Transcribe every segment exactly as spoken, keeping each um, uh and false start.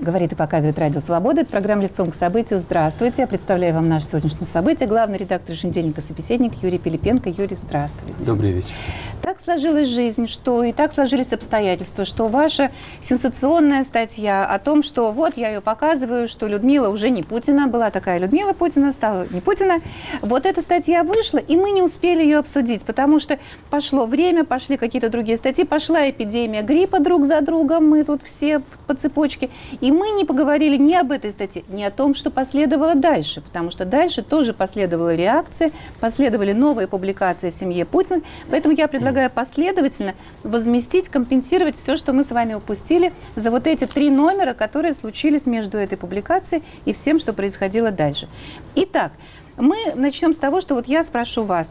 Говорит и показывает Радио Свобода. Это программа «Лицом к событию». Здравствуйте. Я представляю вам наше сегодняшнее событие. Главный редактор еженедельника «Собеседник» Юрий Пилипенко. Юрий, здравствуйте. Добрый вечер. Так сложилась жизнь, что и так сложились обстоятельства, что ваша сенсационная статья о том, что вот я ее показываю, что Людмила уже не Путина, была такая Людмила Путина, стала не Путина. Вот эта статья вышла, и мы не успели ее обсудить, потому что пошло время, пошли какие-то другие статьи, пошла эпидемия гриппа друг за другом, мы тут все по цепочке. И мы не поговорили ни об этой статье, ни о том, что последовало дальше, потому что дальше тоже последовала реакция, последовали новые публикации о семье Путина. Поэтому я предлагаю последовательно возместить, компенсировать все, что мы с вами упустили за вот эти три номера, которые случились между этой публикацией и всем, что происходило дальше. Итак, мы начнем с того, что вот я спрошу вас.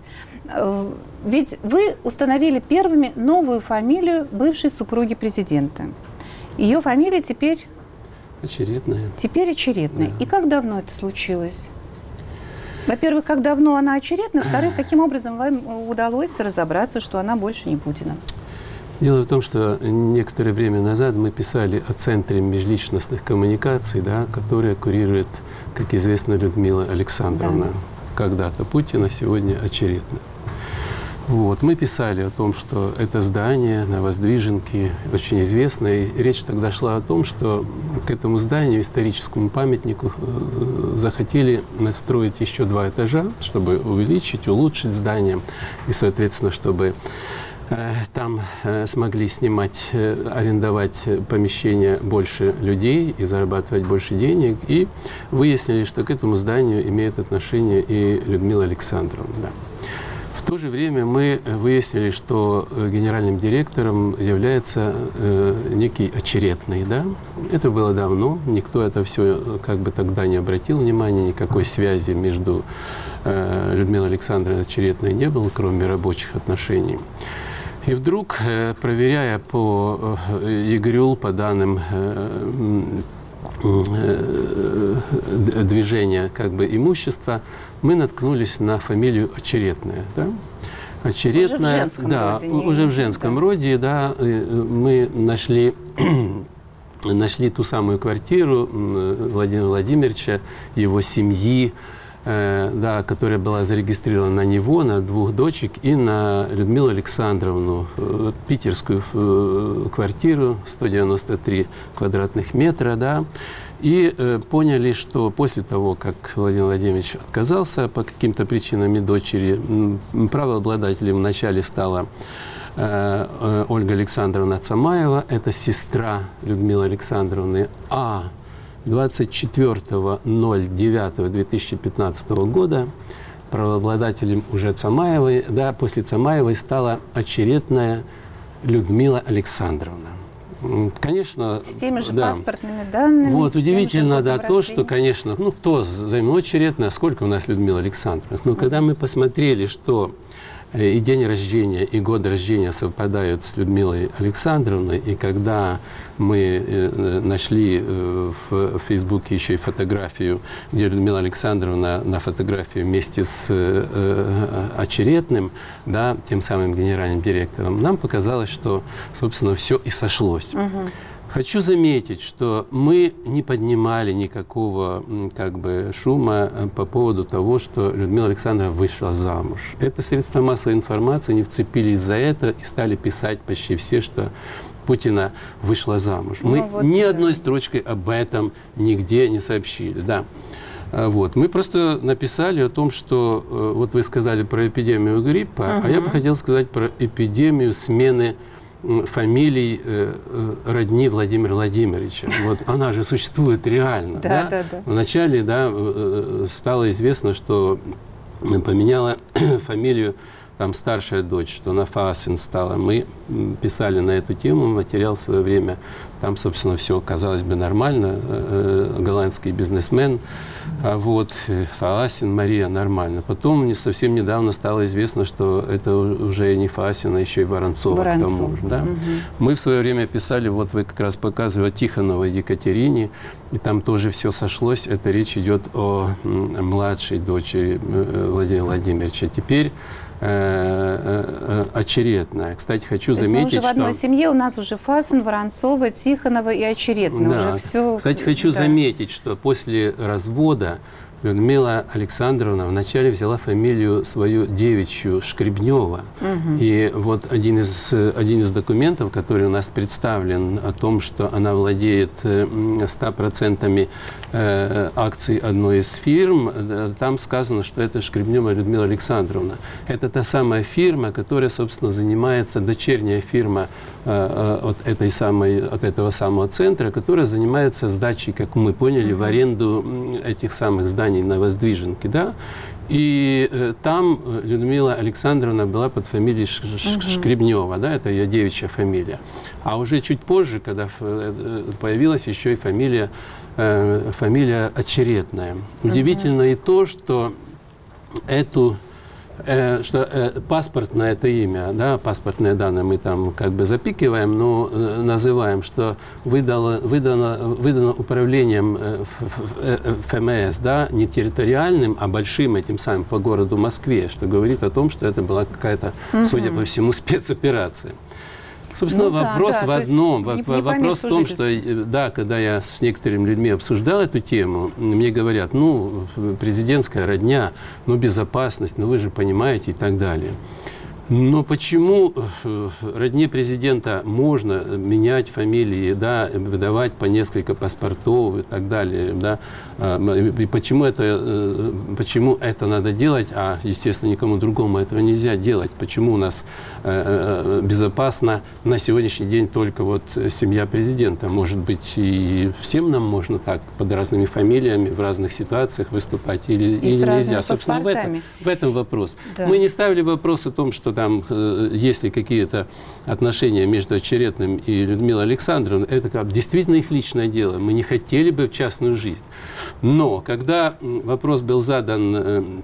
Ведь вы установили первыми новую фамилию бывшей супруги президента. Ее фамилия теперь... Очередная. Теперь Очередная. Да. И как давно это случилось? Во-первых, как давно она очередная? Во-вторых, каким образом вам удалось разобраться, что она больше не Путина? Дело в том, что некоторое время назад мы писали о Центре межличностных коммуникаций, да, который курирует, как известно, Людмила Александровна. Да. Когда-то Путина, сегодня Очередная. Вот. Мы писали о том, что это здание на Воздвиженке очень известное. И речь тогда шла о том, что к этому зданию, историческому памятнику, захотели настроить еще два этажа, чтобы увеличить, улучшить здание. И, соответственно, чтобы э, там э, смогли снимать, э, арендовать помещения больше людей и зарабатывать больше денег. И выяснили, что к этому зданию имеет отношение и Людмила Александровна. Да. В то же время мы выяснили, что генеральным директором является э, некий Очередный. Да? Это было давно, никто это все как бы тогда не обратил внимания, никакой связи между э, Людмилой Александровной и Очередной не было, кроме рабочих отношений. И вдруг, э, проверяя по э, ЕГРЮЛ, по данным э, э, движения как бы имущества, мы наткнулись на фамилию Очередная. Да? Очередная, уже в женском да, роде. Уже в женском да. роде, да, мы нашли, нашли ту самую квартиру Владимира Владимировича, его семьи, э, да, которая была зарегистрирована на него, на двух дочек, и на Людмилу Александровну, э, питерскую э, квартиру, сто девяносто три квадратных метра, да. И э, поняли, что после того, как Владимир Владимирович отказался по каким-то причинам и дочери, м, правообладателем вначале стала э, э, Ольга Александровна Цамаева, это сестра Людмилы Александровны, а двадцать четвёртого ноль девятого две тысячи пятнадцатого года правообладателем уже Цамаевой, да, после Цамаевой стала Очередная Людмила Александровна. Конечно, с теми же да. паспортными данными. Вот удивительно, да, то, что, конечно, ну, кто займет Очередная, сколько у нас Людмила Александровна. Но mm-hmm. когда мы посмотрели, что и день рождения, и год рождения совпадают с Людмилой Александровной, и когда мы нашли в Фейсбуке еще и фотографию, где Людмила Александровна на фотографии вместе с Очередным, да, тем самым генеральным директором, нам показалось, что, собственно, все и сошлось. Угу. Хочу заметить, что мы не поднимали никакого как бы, шума по поводу того, что Людмила Александровна вышла замуж. Это средства массовой информации не вцепились за это и стали писать почти все, что Путина вышла замуж. Мы ну, вот ни да. одной строчкой об этом нигде не сообщили. Да. Вот. Мы просто написали о том, что вот вы сказали про эпидемию гриппа, угу. а я бы хотел сказать про эпидемию смены фамилий э, родни Владимира Владимировича. Вот она же существует реально. Да, да? Да, да. Вначале да, стало известно, что поменяла фамилию там старшая дочь, что она Фаасин стала. Мы писали на эту тему материал в свое время. Там, собственно, все, казалось бы, нормально. Голландский бизнесмен. А вот Фаасин, Мария, нормально. Потом не совсем недавно стало известно, что это уже не Фаасин, а еще и Воронцова. Воронцов. К тому же, да? Угу. Мы в свое время писали, вот вы как раз показывали Тихоновой Екатерине, и там тоже все сошлось. Это речь идет о младшей дочери Владимира Владимировича. Теперь э, э, очередная. Кстати, хочу То заметить, мы уже в одной что... семье у нас уже Фасен, Воронцова, Тихонова и Очередная. Да. Уже все... Кстати, хочу да. заметить, что после развода Людмила Александровна вначале взяла фамилию свою девичью Шкребнева. Угу. И вот один из, один из документов, который у нас представлен о том, что она владеет ста процентами акций одной из фирм, там сказано, что это Шкребнева Людмила Александровна. Это та самая фирма, которая, собственно, занимается, дочерняя фирма от, этой самой, от этого самого центра, которая занимается сдачей, как мы поняли, в аренду этих самых зданий на Воздвиженке, да, и э, там Людмила Александровна была под фамилией Ш -Ш -Ш Шкребнева, да, это ее девичья фамилия. А уже чуть позже, когда появилась еще и фамилия, э, фамилия Очередная. Удивительно и то, что эту Э, что э, паспортное это имя, да, паспортные данные мы там как бы запикиваем, но э, называем, что выдало, выдано, выдано управлением э, эф эм эс, да, не территориальным, а большим этим самым по городу Москве, что говорит о том, что это была какая-то, угу. судя по всему, спецоперация. Собственно, ну, вопрос да, да, в одном. В, не, вопрос в том, что, да, когда я с некоторыми людьми обсуждал эту тему, мне говорят, ну, президентская родня, ну, безопасность, ну, вы же понимаете и так далее. Но почему родне президента можно менять фамилии, да, выдавать по несколько паспортов и так далее, да, и почему это, почему это надо делать, а, естественно, никому другому этого нельзя делать? Почему у нас безопасно на сегодняшний день только вот семья президента? Может быть, и всем нам можно так под разными фамилиями в разных ситуациях выступать или, или нельзя? Собственно, в этом, в этом вопрос. Да. Мы не ставили вопрос о том, что там есть ли какие-то отношения между Очередным и Людмилой Александровной, это как действительно их личное дело. Мы не хотели бы в частную жизнь. Но когда вопрос был задан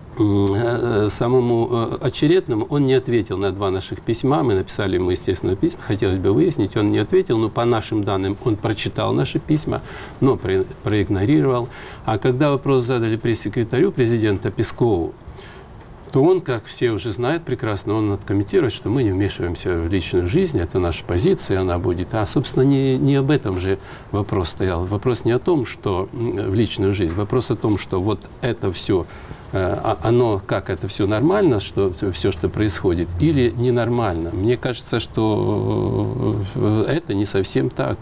самому Очередному, он не ответил на два наших письма. Мы написали ему, естественно, письма. Хотелось бы выяснить, он не ответил, но по нашим данным он прочитал наши письма, но про проигнорировал. А когда вопрос задали пресс-секретарю президента Пескову, то он, как все уже знают прекрасно, он откомментирует, что мы не вмешиваемся в личную жизнь, это наша позиция, она будет. А, собственно, не, не об этом же вопрос стоял. Вопрос не о том, что в личную жизнь, вопрос о том, что вот это все, оно, как это все нормально, что все, что происходит, или ненормально. Мне кажется, что это не совсем так.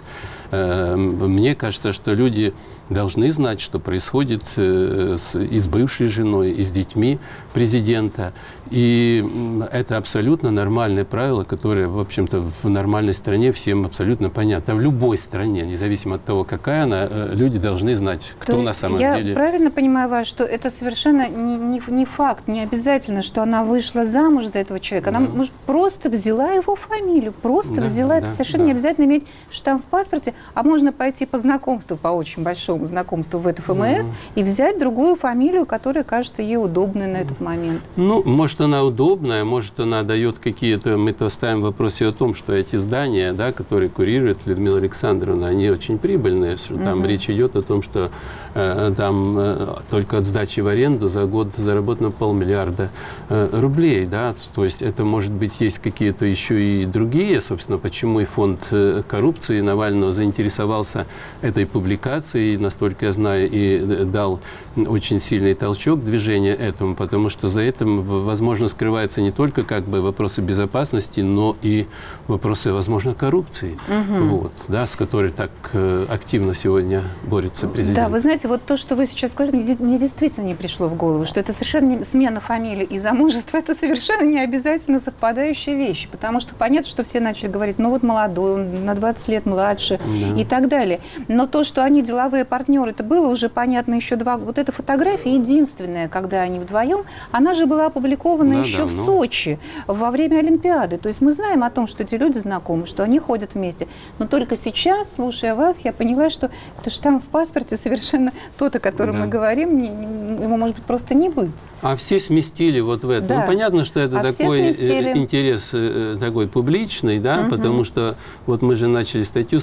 Мне кажется, что люди должны знать, что происходит с, и с бывшей женой, и с детьми президента. И это абсолютно нормальное правило, которое, в общем-то, в нормальной стране всем абсолютно понятно. В любой стране, независимо от того, какая она, люди должны знать, кто на самом я деле. Я правильно понимаю вас, что это совершенно не, не, не факт, не обязательно, что она вышла замуж за этого человека. Она, да. может, просто взяла его фамилию, просто да, взяла. Да, это совершенно да. не обязательно иметь штамп в паспорте, а можно пойти по знакомству, по очень большому знакомству в это эф эм эс, mm-hmm. и взять другую фамилию, которая кажется ей удобной на этот момент. Ну, может, она удобная, может, она дает какие-то... Мы-то ставим в вопросе о том, что эти здания, да, которые курирует Людмила Александровна, они очень прибыльные. Что mm-hmm. Там речь идет о том, что э, там э, только от сдачи в аренду за год заработано полмиллиарда э, рублей. Да? То есть это, может быть, есть какие-то еще и другие, собственно, почему и фонд э, коррупции Навального заинтересовался этой публикацией, настолько я знаю, и дал очень сильный толчок движения этому, потому что за этим, возможно, скрывается не только как бы вопросы безопасности, но и вопросы, возможно, коррупции, угу. вот, да, с которой так э, активно сегодня борется президент. Да, вы знаете, вот то, что вы сейчас сказали, мне, мне действительно не пришло в голову, что это совершенно не, смена фамилии и замужество, это совершенно не обязательно совпадающие вещи, потому что понятно, что все начали говорить, ну вот молодой, он на двадцать лет младше да. и так далее. Но то, что они деловые партнеры, это было уже понятно еще два года. Вот эта фотография единственная, когда они вдвоем, она же была опубликована да, еще давно. в Сочи во время Олимпиады. То есть мы знаем о том, что эти люди знакомы, что они ходят вместе. Но только сейчас, слушая вас, я поняла, что это штамп в паспорте совершенно тот, о котором да. мы говорим, не, не, ему может быть просто не быть. А все сместили вот в это. Да. Ну, понятно, что это а такой интерес такой публичный, да, угу. потому что вот мы же начали статью с того, что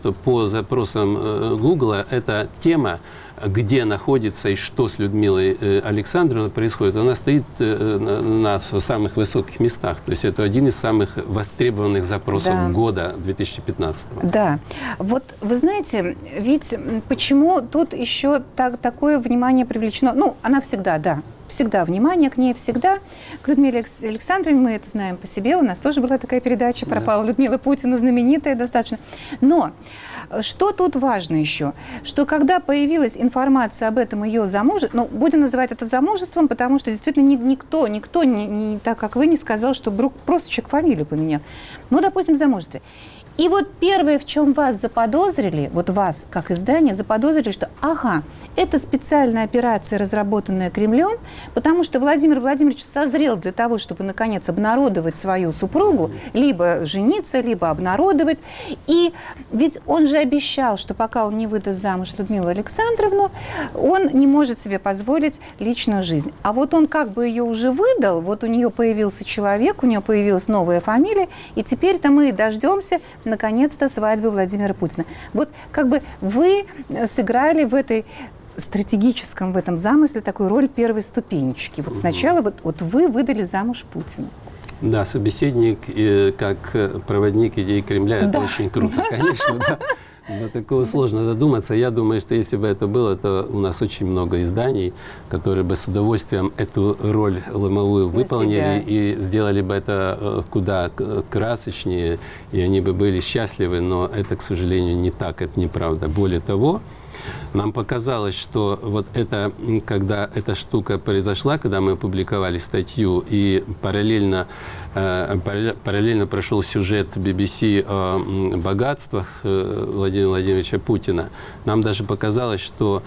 что по запросам Гугла эта тема, где находится и что с Людмилой Александровной происходит, она стоит на, на самых высоких местах. То есть это один из самых востребованных запросов да. года две тысячи пятнадцатого. Да. Вот вы знаете, ведь почему тут еще так, такое внимание привлечено? Ну, она всегда, да, всегда внимание к ней, всегда. К Людмиле Александровне, мы это знаем по себе, у нас тоже была такая передача про да. Павла Людмила Путина, знаменитая достаточно. Но что тут важно еще? Что когда появилась информация об этом ее замужестве, ну, будем называть это замужеством, потому что действительно никто, никто, не, не так как вы, не сказал, что вдруг просто человек фамилию поменял. Ну, допустим, замужестве. И вот первое, в чем вас заподозрили, вот вас, как издание, заподозрили, что, ага, это специальная операция, разработанная Кремлем, потому что Владимир Владимирович созрел для того, чтобы, наконец, обнародовать свою супругу, либо жениться, либо обнародовать. И ведь он же обещал, что пока он не выдаст замуж Людмилу Александровну, он не может себе позволить личную жизнь. А вот он как бы ее уже выдал, вот у нее появился человек, у нее появилась новая фамилия, и теперь-то мы дождемся наконец-то свадьбы Владимира Путина. Вот как бы вы сыграли в этой стратегическом, в этом замысле такую роль первой ступенечки. Вот сначала вот, вот вы выдали замуж Путина. Да, собеседник э, как проводник идей Кремля, да. это очень круто, конечно, да. До такого сложно додуматься. Я думаю, что если бы это было, то у нас очень много изданий, которые бы с удовольствием эту роль ломовую выполнили и сделали бы это куда красочнее, и они бы были счастливы, но это, к сожалению, не так, это неправда. Более того, нам показалось, что вот это, когда эта штука произошла, когда мы опубликовали статью, и параллельно, э, параллельно прошел сюжет би би си о богатствах э, Владимира Владимировича Путина, нам даже показалось, что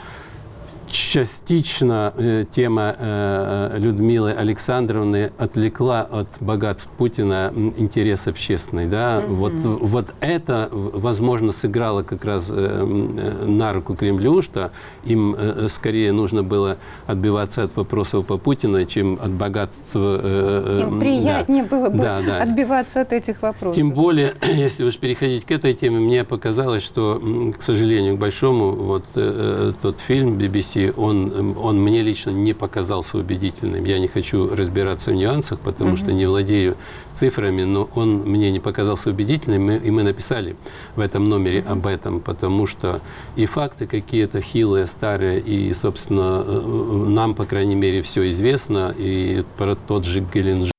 частично э, тема э, Людмилы Александровны отвлекла от богатств Путина интерес общественный. Да? Mm-hmm. вот, вот это, возможно, сыграло как раз э, на руку Кремлю, что им э, скорее нужно было отбиваться от вопросов по Путину, чем от богатств. Э, им приятнее да. было бы да, да. отбиваться от этих вопросов. Тем более, если уж переходить к этой теме, мне показалось, что, к сожалению, к большому, вот э, тот фильм би би си, Он, он мне лично не показался убедительным. Я не хочу разбираться в нюансах, потому mm-hmm. что не владею цифрами, но он мне не показался убедительным, и мы написали в этом номере mm-hmm. об этом, потому что и факты какие-то хилые, старые, и, собственно, нам, по крайней мере, все известно, и про тот же Геленджик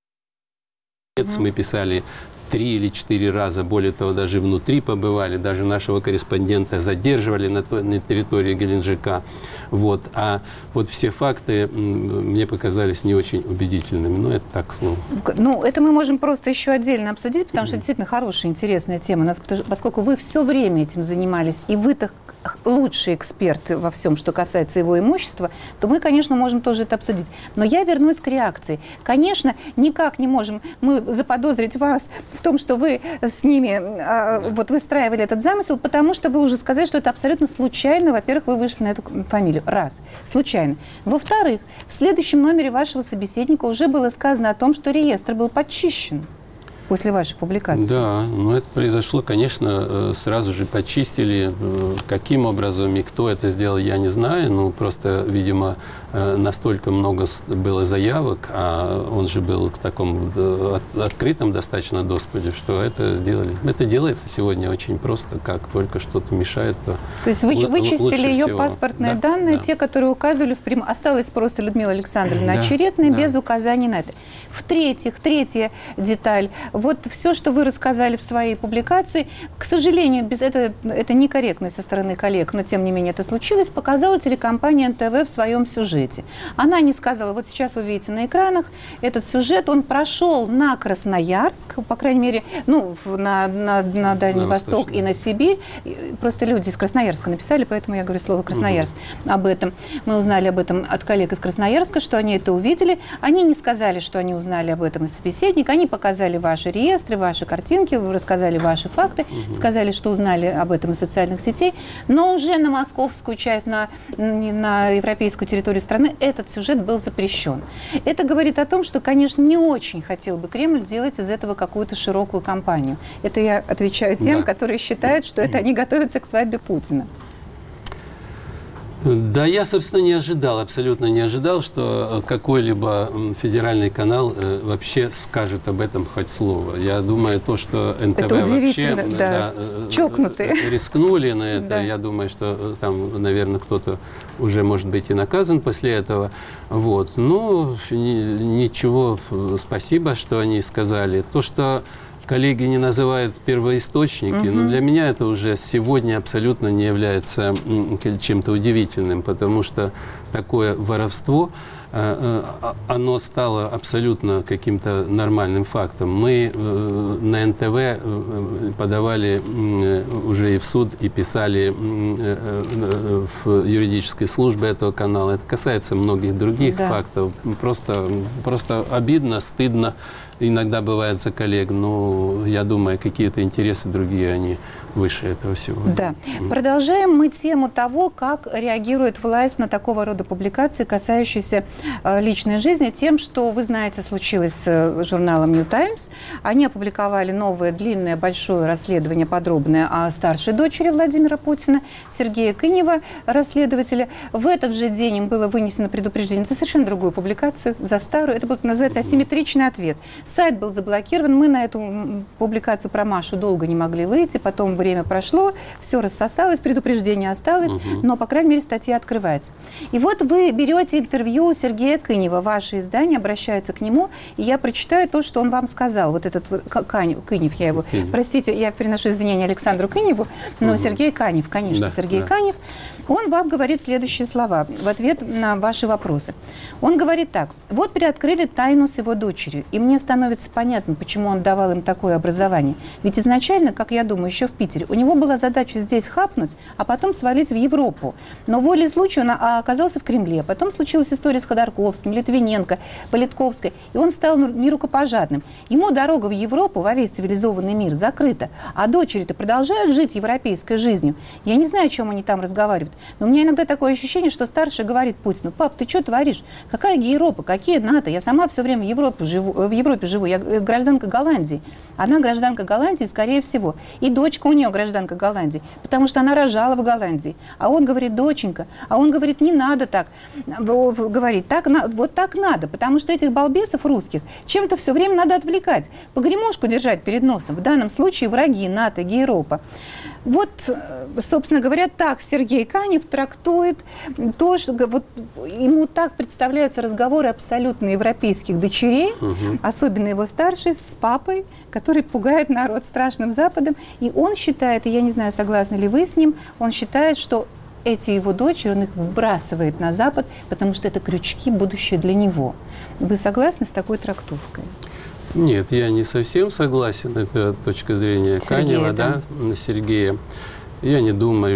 mm-hmm. мы писали три или четыре раза, более того, даже внутри побывали, даже нашего корреспондента задерживали на, той, на территории Геленджика. Вот. А вот все факты мне показались не очень убедительными. Но это так, слово. Ну, это мы можем просто еще отдельно обсудить, потому что действительно хорошая, интересная тема, поскольку вы все время этим занимались, и вы-то лучший эксперт во всем, что касается его имущества, то мы, конечно, можем тоже это обсудить. Но я вернусь к реакции. Конечно, никак не можем мы заподозрить вас в том, что вы с ними э, вот выстраивали этот замысел, потому что вы уже сказали, что это абсолютно случайно. Во-первых, вы вышли на эту фамилию. Раз. Случайно. Во-вторых, в следующем номере вашего собеседника уже было сказано о том, что реестр был подчищен после вашей публикации. Да, но это произошло, конечно, сразу же почистили. Каким образом и кто это сделал, я не знаю. Ну, просто, видимо, настолько много было заявок, а он же был в таком открытом достаточно доступе, что это сделали. Это делается сегодня очень просто, как только что-то мешает, то То есть вы вычистили ее всего. паспортные да, данные, да. те, которые указывали в прямом. Осталось просто Людмила Александровна да, очередная, да. без указаний на это. В-третьих, третья деталь. Вот все, что вы рассказали в своей публикации, к сожалению, без это, это некорректность со стороны коллег, но тем не менее это случилось, показала телекомпания эн тэ вэ в своем сюжете. Она не сказала, вот сейчас вы видите на экранах этот сюжет, он прошел на Красноярск, по крайней мере, ну, на, на, на Дальний на Восток и на Сибирь. Просто люди из Красноярска написали, поэтому я говорю слово Красноярск угу. об этом. Мы узнали об этом от коллег из Красноярска, что они это увидели. Они не сказали, что они узнали об этом из собеседника, они показали ваш ваши реестры, ваши картинки, вы рассказали ваши факты, угу. сказали, что узнали об этом из социальных сетей, но уже на московскую часть, на, на европейскую территорию страны этот сюжет был запрещен. Это говорит о том, что, конечно, не очень хотел бы Кремль делать из этого какую-то широкую кампанию. Это я отвечаю тем, да. которые считают, что это они готовятся к свадьбе Путина. Да, я, собственно, не ожидал, абсолютно не ожидал, что какой-либо федеральный канал э, вообще скажет об этом хоть слово. Я думаю, то, что эн тэ вэ вообще да. Да, чокнутые рискнули на это, да. я думаю, что там, наверное, кто-то уже, может быть, и наказан после этого. Вот. Ну, ничего, спасибо, что они сказали. То, что коллеги не называют первоисточники, угу. но для меня это уже сегодня абсолютно не является чем-то удивительным, потому что такое воровство, оно стало абсолютно каким-то нормальным фактом. Мы на эн тэ вэ подавали уже и в суд, и писали в юридической службе этого канала. Это касается многих других да. фактов. Просто, просто обидно, стыдно. Иногда бывает за коллег, но я думаю, какие-то интересы другие, они выше этого всего. Да. Mm. Продолжаем мы тему того, как реагирует власть на такого рода публикации, касающиеся э, личной жизни, тем, что, вы знаете, случилось с э, журналом New Times. Они опубликовали новое, длинное, большое расследование, подробное о старшей дочери Владимира Путина, Сергея Кынева, расследователя. В этот же день им было вынесено предупреждение за совершенно другую публикацию, за старую. Это будет называться асимметричный ответ. Сайт был заблокирован, мы на эту публикацию про Машу долго не могли выйти, потом время прошло, все рассосалось, предупреждение осталось, угу. но, по крайней мере, статья открывается. И вот вы берете интервью Сергея Кынева, ваше издание обращается к нему, и я прочитаю то, что он вам сказал. Вот этот Кынев, я его, Кынев. Простите, я приношу извинения Александру Кыневу, но угу. Сергей Канев, конечно, да, Сергей да. Канев, он вам говорит следующие слова в ответ на ваши вопросы. Он говорит так: вот приоткрыли тайну с его дочерью, и мне становится понятно, почему он давал им такое образование. Ведь изначально, как я думаю, еще в Питере, у него была задача здесь хапнуть, а потом свалить в Европу. Но волей случая он оказался в Кремле. Потом случилась история с Ходорковским, Литвиненко, Политковской, и он стал нерукопожатным. Ему дорога в Европу, во весь цивилизованный мир, закрыта. А дочери-то продолжают жить европейской жизнью. Я не знаю, о чем они там разговаривают, но у меня иногда такое ощущение, что старший говорит Путину: пап, ты что творишь? Какая Европа? Какие НАТО? Я сама все время в Европе живу, в Европе живу. Я гражданка Голландии. Она гражданка Голландии, скорее всего. И дочка у нее гражданка Голландии, потому что она рожала в Голландии. А он говорит: доченька. А он говорит: не надо так. Говорит: так, вот так надо, потому что этих балбесов русских чем-то все время надо отвлекать. Погремушку держать перед носом. В данном случае враги НАТО, Европа. Вот, собственно говоря, так Сергей Канев трактует то, что вот, ему так представляются разговоры абсолютно европейских дочерей, угу. особенно его старший, с папой, который пугает народ страшным Западом. И он считает, и я не знаю, согласны ли вы с ним, он считает, что эти его дочери, он их вбрасывает на Запад, потому что это крючки, будущее для него. Вы согласны с такой трактовкой? Нет, я не совсем согласен. Это точка зрения Сергея, Канева, да, да, Сергея. Я не думаю,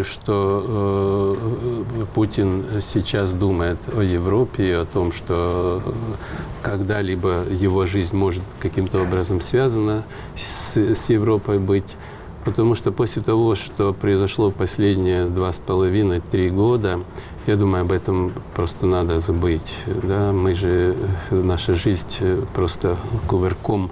что э, Путин сейчас думает о Европе и о том, что когда-либо его жизнь может каким-то образом связана с, с Европой быть. Потому что после того, что произошло в последние два с половиной, три года, я думаю, об этом просто надо забыть. Да? Мы же, наша жизнь просто кувырком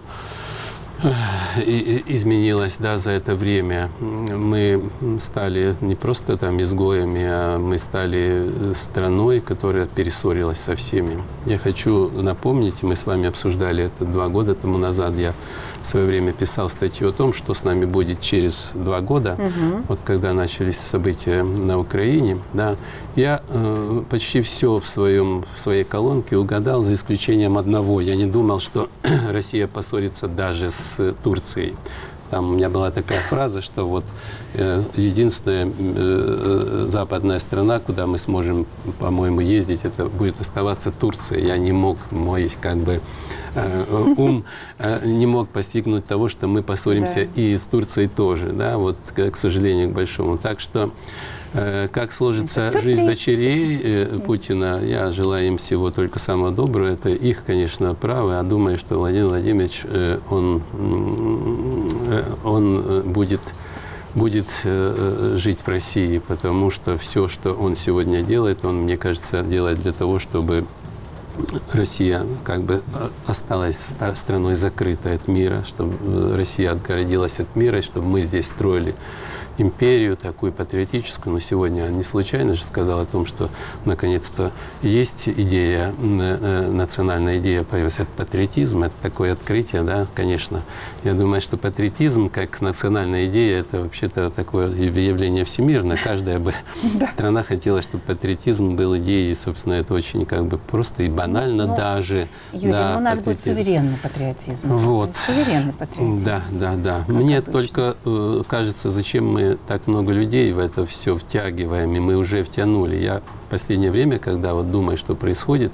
изменилась, да, за это время. Мы стали не просто там изгоями, а мы стали страной, которая перессорилась со всеми. Я хочу напомнить, мы с вами обсуждали это два года тому назад, я в свое время писал статью о том, что с нами будет через два года, угу. вот когда начались события на Украине, да, я э, почти все в, своем, в своей колонке угадал, за исключением одного. Я не думал, что Россия поссорится даже с Турцией. Там у меня была такая фраза, что вот э, единственная э, западная страна, куда мы сможем, по-моему, ездить, это будет оставаться Турция. Я не мог, мой как бы э, ум э, не мог постигнуть того, что мы поссоримся да. и с Турцией тоже, да, вот, к, к сожалению, к большому. Так что Как сложится Сюрприз. жизнь дочерей Путина, я желаю им всего только самого доброго. Это их, конечно, право. Я думаю, что Владимир Владимирович, он, он будет, будет жить в России, потому что все, что он сегодня делает, он, мне кажется, делает для того, чтобы Россия как бы осталась страной закрытой от мира, чтобы Россия отгородилась от мира, чтобы мы здесь строили империю такую патриотическую. Но сегодня не случайно же сказал о том, что наконец-то есть идея, национальная идея появилась. Это патриотизм, это такое открытие, да, конечно. Я думаю, что патриотизм как национальная идея, это вообще-то такое явление всемирное. Каждая бы страна хотела, чтобы патриотизм был идеей, собственно, это очень как бы просто и банально ну, даже. Юрий, да, ну, у нас будет суверенный патриотизм. Вот. Суверенный патриотизм. Да, да, да. Как Мне обычно. только э, кажется, зачем мы так много людей в это все втягиваем, и мы уже втянули. Я в последнее время, когда вот думаю, что происходит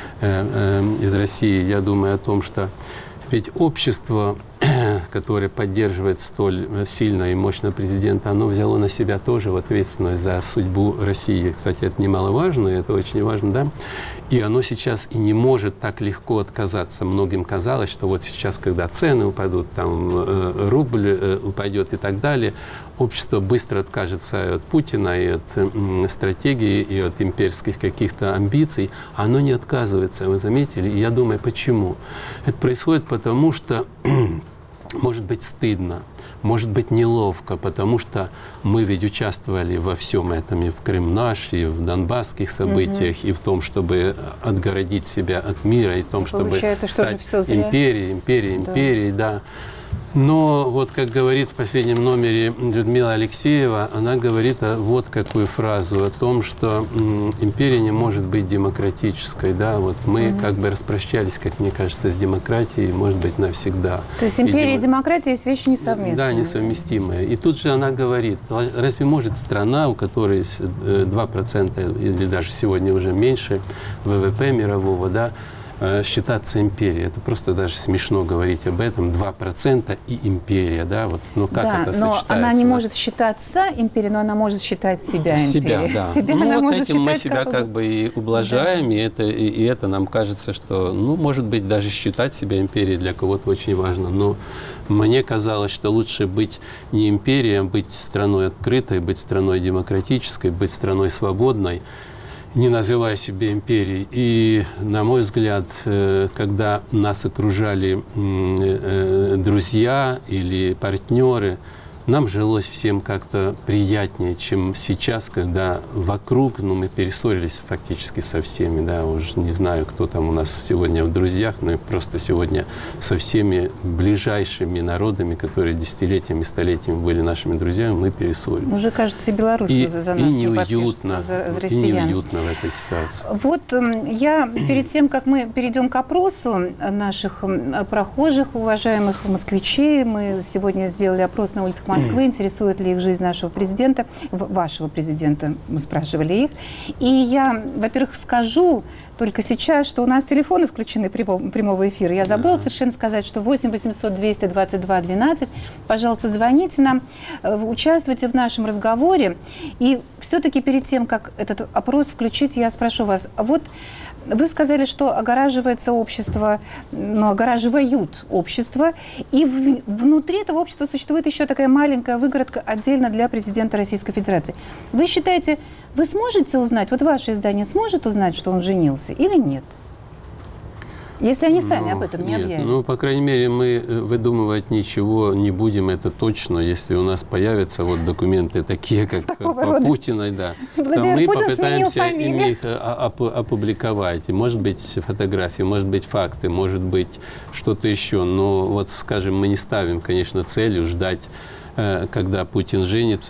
э, э, из России, я думаю о том, что ведь общество, которое поддерживает столь сильно и мощно президента, оно взяло на себя тоже в ответственность за судьбу России. Кстати, это немаловажно, и это очень важно, да? И оно сейчас и не может так легко отказаться. Многим казалось, что вот сейчас, когда цены упадут, там э, рубль э, упадет и так далее, общество быстро откажется и от Путина, и от э, стратегии, и от имперских каких-то амбиций. Оно не отказывается, вы заметили? И я думаю, почему? Это происходит потому, что может быть стыдно, может быть неловко, потому что мы ведь участвовали во всем этом и в Крым наш, и в донбасских событиях, mm-hmm. и в том, чтобы отгородить себя от мира, и в том, чтобы Получается, стать что же все империей, империей, империей, да. да. Но вот, как говорит в последнем номере Людмила Алексеева, она говорит а, вот какую фразу о том, что м, империя не может быть демократической. Да? Вот мы mm-hmm. как бы распрощались, как мне кажется, с демократией, может быть, навсегда. То есть империя и, и демократия есть вещи несовместные. Да, несовместимые. И тут же она говорит, разве может страна, у которой два процента или даже сегодня уже меньше ВВП мирового, да, считаться империей? Это просто даже смешно говорить об этом. два процента и империя, да? Вот, ну как да, это но сочетается? Она не может считаться империей, но она может считать себя империей. Себя, да. Себя ну она вот может этим мы считать себя как, как бы и ублажаем, да. и, это, и, и это нам кажется, что, ну, может быть, даже считать себя империей для кого-то очень важно. Но мне казалось, что лучше быть не империей, а быть страной открытой, быть страной демократической, быть страной свободной, не называя себя империей. И, на мой взгляд, когда нас окружали друзья или партнеры, нам жилось всем как-то приятнее, чем сейчас, когда вокруг, ну, мы перессорились фактически со всеми, да, уже не знаю, кто там у нас сегодня в друзьях, но просто сегодня со всеми ближайшими народами, которые десятилетиями, столетиями были нашими друзьями, мы перессорились. Уже, кажется, Беларусь и, за, за нас и не неуютно, за, за и неуютно в этой ситуации. Вот я перед тем, как мы перейдем к опросу наших прохожих, уважаемых москвичей, мы сегодня сделали опрос на улицах Москвы, интересует ли их жизнь нашего президента, вашего президента, мы спрашивали их. И я, во-первых, скажу только сейчас, что у нас телефоны включены прямого эфира. Я забыла совершенно сказать, что восемь восемьсот двести двадцать два двенадцать. Пожалуйста, звоните нам, участвуйте в нашем разговоре. И все-таки перед тем, как этот опрос включить, я спрошу вас, вот вы сказали, что огораживается общество, ну, огораживают общество, и в, внутри этого общества существует еще такая маленькая выгородка отдельно для президента Российской Федерации. Вы считаете, вы сможете узнать, вот ваше издание сможет узнать, что он женился или нет? Если они сами ну, об этом не нет, объявят. Ну, по крайней мере, мы выдумывать ничего не будем, это точно. Если у нас появятся вот документы такие, как Такого по рода. Путиной, да, Владимир то мы Путин попытаемся сменил их опубликовать. И, может быть, фотографии, может быть, факты, может быть, что-то еще. Но вот, скажем, мы не ставим, конечно, целью ждать, когда Путин женится,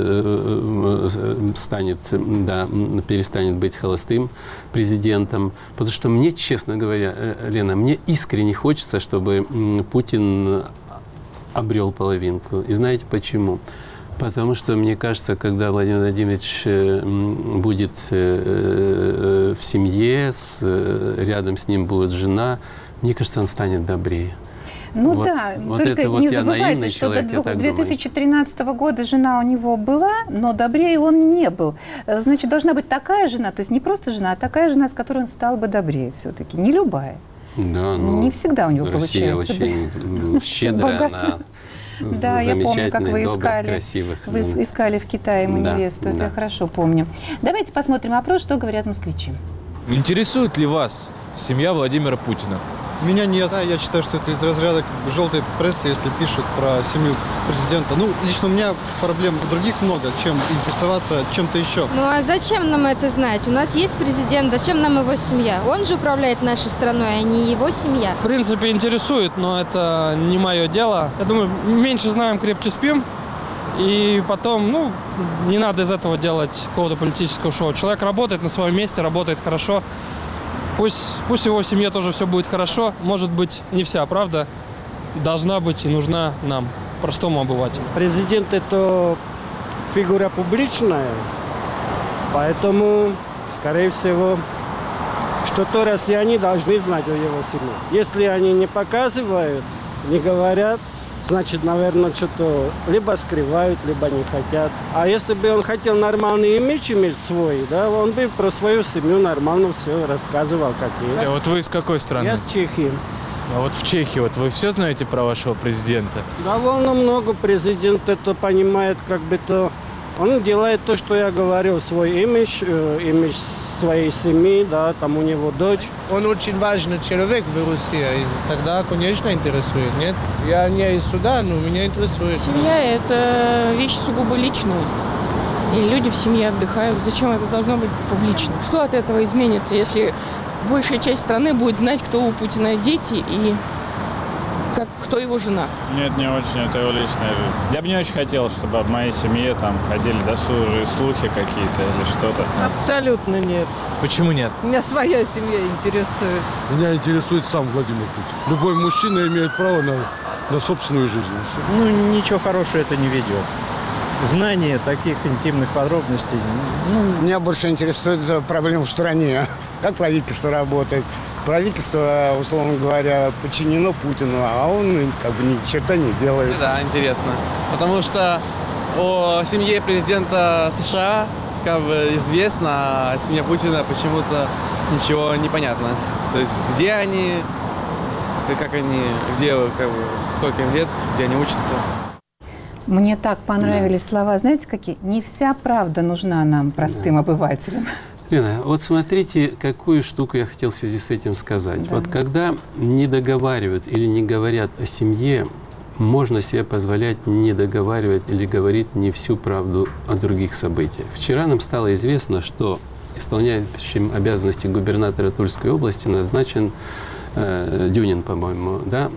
станет, да, перестанет быть холостым президентом. Потому что мне, честно говоря, Лена, мне искренне хочется, чтобы Путин обрел половинку. И знаете почему? Потому что, мне кажется, когда Владимир Владимирович будет в семье, рядом с ним будет жена, мне кажется, он станет добрее. Ну вот, да, вот только это вот не я забывайте, наивный что человек, до я так две тысячи тринадцатого года жена у него была, но добрее он не был. Значит, должна быть такая жена, то есть не просто жена, а такая жена, с которой он стал бы добрее все-таки, не любая. Да, ну, не всегда у него Россия получается. очень щедрая на Да, я помню, как вы искали, красивых. вы искали в Китае ему Да, невесту, это да. я хорошо помню. Давайте посмотрим опрос, что говорят москвичи. Интересует ли вас семья Владимира Путина? Меня нет. Да, я считаю, что это из разряда как бы желтой прессы, если пишут про семью президента. Ну, лично у меня проблем других много, чем интересоваться чем-то еще. Ну а зачем нам это знать? У нас есть президент, зачем нам его семья? Он же управляет нашей страной, а не его семья. В принципе, интересует, но это не мое дело. Я думаю, меньше знаем, крепче спим. И потом, ну, не надо из этого делать какого-то политического шоу. Человек работает на своем месте, работает хорошо. Пусть, пусть его семье тоже все будет хорошо. Может быть, не вся правда должна быть и нужна нам, простому обывателю. Президент – это фигура публичная, поэтому, скорее всего, что-то россияне должны знать о его семье. Если они не показывают, не говорят, значит, наверное, что-то либо скрывают, либо не хотят. А если бы он хотел нормальный имидж иметь свой, да, он бы про свою семью нормально все рассказывал, как есть. А вот вы из какой страны? Я с Чехии. А вот в Чехии, вот вы все знаете про вашего президента? Довольно много президент это понимает, как бы то... Он делает то, что я говорил, свой имидж, э, имидж своей семьи, да, там у него дочь. Он очень важный человек в России, и тогда, конечно, интересует, нет? Я не из суда, но меня интересует. Семья – это вещь сугубо личная, и люди в семье отдыхают. Зачем это должно быть публично? Что от этого изменится, если большая часть страны будет знать, кто у Путина дети и как, кто его жена? Нет, не очень, это его личная жизнь. Я бы не очень хотел, чтобы об моей семье там ходили досужие слухи какие-то или что-то. Абсолютно нет. Почему нет? Меня своя семья интересует. Меня интересует сам Владимир Путин. Любой мужчина имеет право на, на собственную жизнь. Ну, ничего хорошего это не ведет. Знание таких интимных подробностей. Ну, меня больше интересует проблема в стране. Как правительство работает. Правительство, условно говоря, подчинено Путину, а он как бы ни черта не делает. Да, интересно. Потому что о семье президента США как бы известно, а семья Путина почему-то ничего не понятно. То есть где они, как они, где, как бы, сколько им лет, где они учатся. Мне так понравились да. слова, знаете, какие? Не вся правда нужна нам, простым да. обывателям. Лена, вот смотрите, какую штуку я хотел в связи с этим сказать. Да. Вот когда не договаривают или не говорят о семье, можно себе позволять не договаривать или говорить не всю правду о других событиях. Вчера нам стало известно, что исполняющим обязанности губернатора Тульской области назначен э, Дюнин, по-моему, да?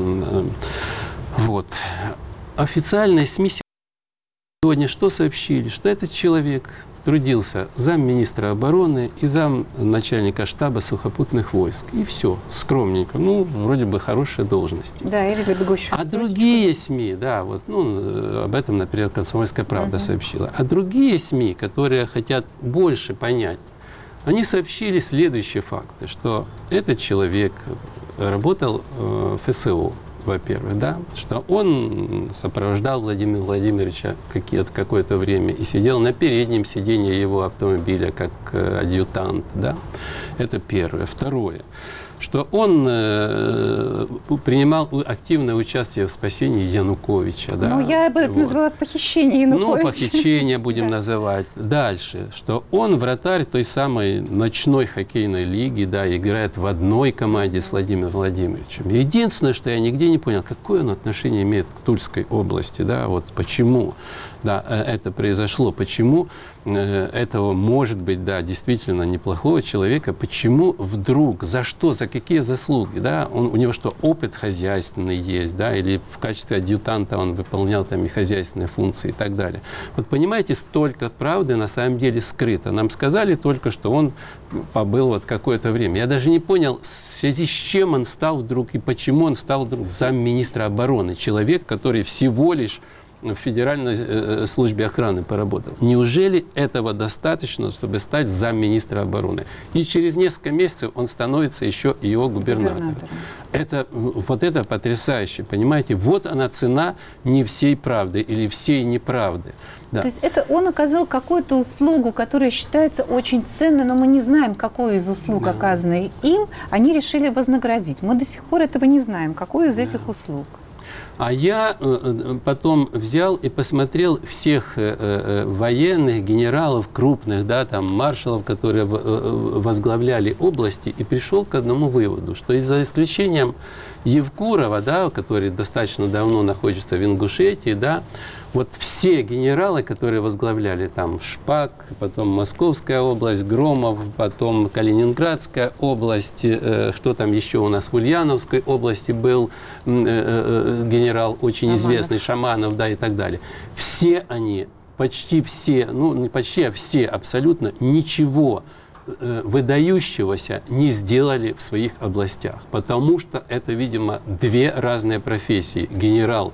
Вот. Официальные СМИ сегодня что сообщили? Что этот человек трудился замминистра обороны и замначальника штаба сухопутных войск. И все, скромненько. Ну, вроде бы хорошая должность. Да, я видела бегущую А другие СМИ, да, вот, ну, об этом, например, «Комсомольская правда» uh-huh. сообщила. А другие СМИ, которые хотят больше понять, они сообщили следующие факты, что этот человек работал в эф эс о, во-первых, да, что он сопровождал Владимира Владимировича какое-то время и сидел на переднем сиденье его автомобиля как адъютант, да, это первое. Второе, что он э, принимал активное участие в спасении Януковича. Да? Ну, я бы это вот. назвала похищение Януковича. Ну, похищение будем да. называть. Дальше, что он вратарь той самой ночной хоккейной лиги, да, играет в одной команде с Владимиром Владимировичем. Единственное, что я нигде не понял, какое он отношение имеет к Тульской области, да, вот почему да, это произошло, почему этого, может быть, да, действительно неплохого человека, почему вдруг, за что, за какие заслуги, да, он, у него что, опыт хозяйственный есть, да, или в качестве адъютанта он выполнял там и хозяйственные функции и так далее. Вот понимаете, столько правды на самом деле скрыто. Нам сказали только, что он побыл вот какое-то время. Я даже не понял, в связи с чем он стал вдруг и почему он стал вдруг замминистра обороны. Человек, который всего лишь в Федеральной э, службе охраны поработал. Неужели этого достаточно, чтобы стать замминистра обороны? И через несколько месяцев он становится еще и его губернатором. Губернатор. Это, вот это потрясающе, понимаете? Вот она цена не всей правды или всей неправды. Да. То есть это он оказал какую-то услугу, которая считается очень ценной, но мы не знаем, какую из услуг, да. оказанной им, они решили вознаградить. Мы до сих пор этого не знаем, какую из этих да. услуг. А я потом взял и посмотрел всех военных, генералов крупных, да, там, маршалов, которые возглавляли области, и пришел к одному выводу, что за исключением Евкурова, да, который достаточно давно находится в Ингушетии, да, вот все генералы, которые возглавляли там Шпак, потом Московская область, Громов, потом Калининградская область, э, что там еще у нас в Ульяновской области был э, э, генерал очень Шаманов. известный, Шаманов, да, и так далее. Все они, почти все, ну не почти, а все абсолютно ничего э, выдающегося не сделали в своих областях, потому что это, видимо, две разные профессии. Генерал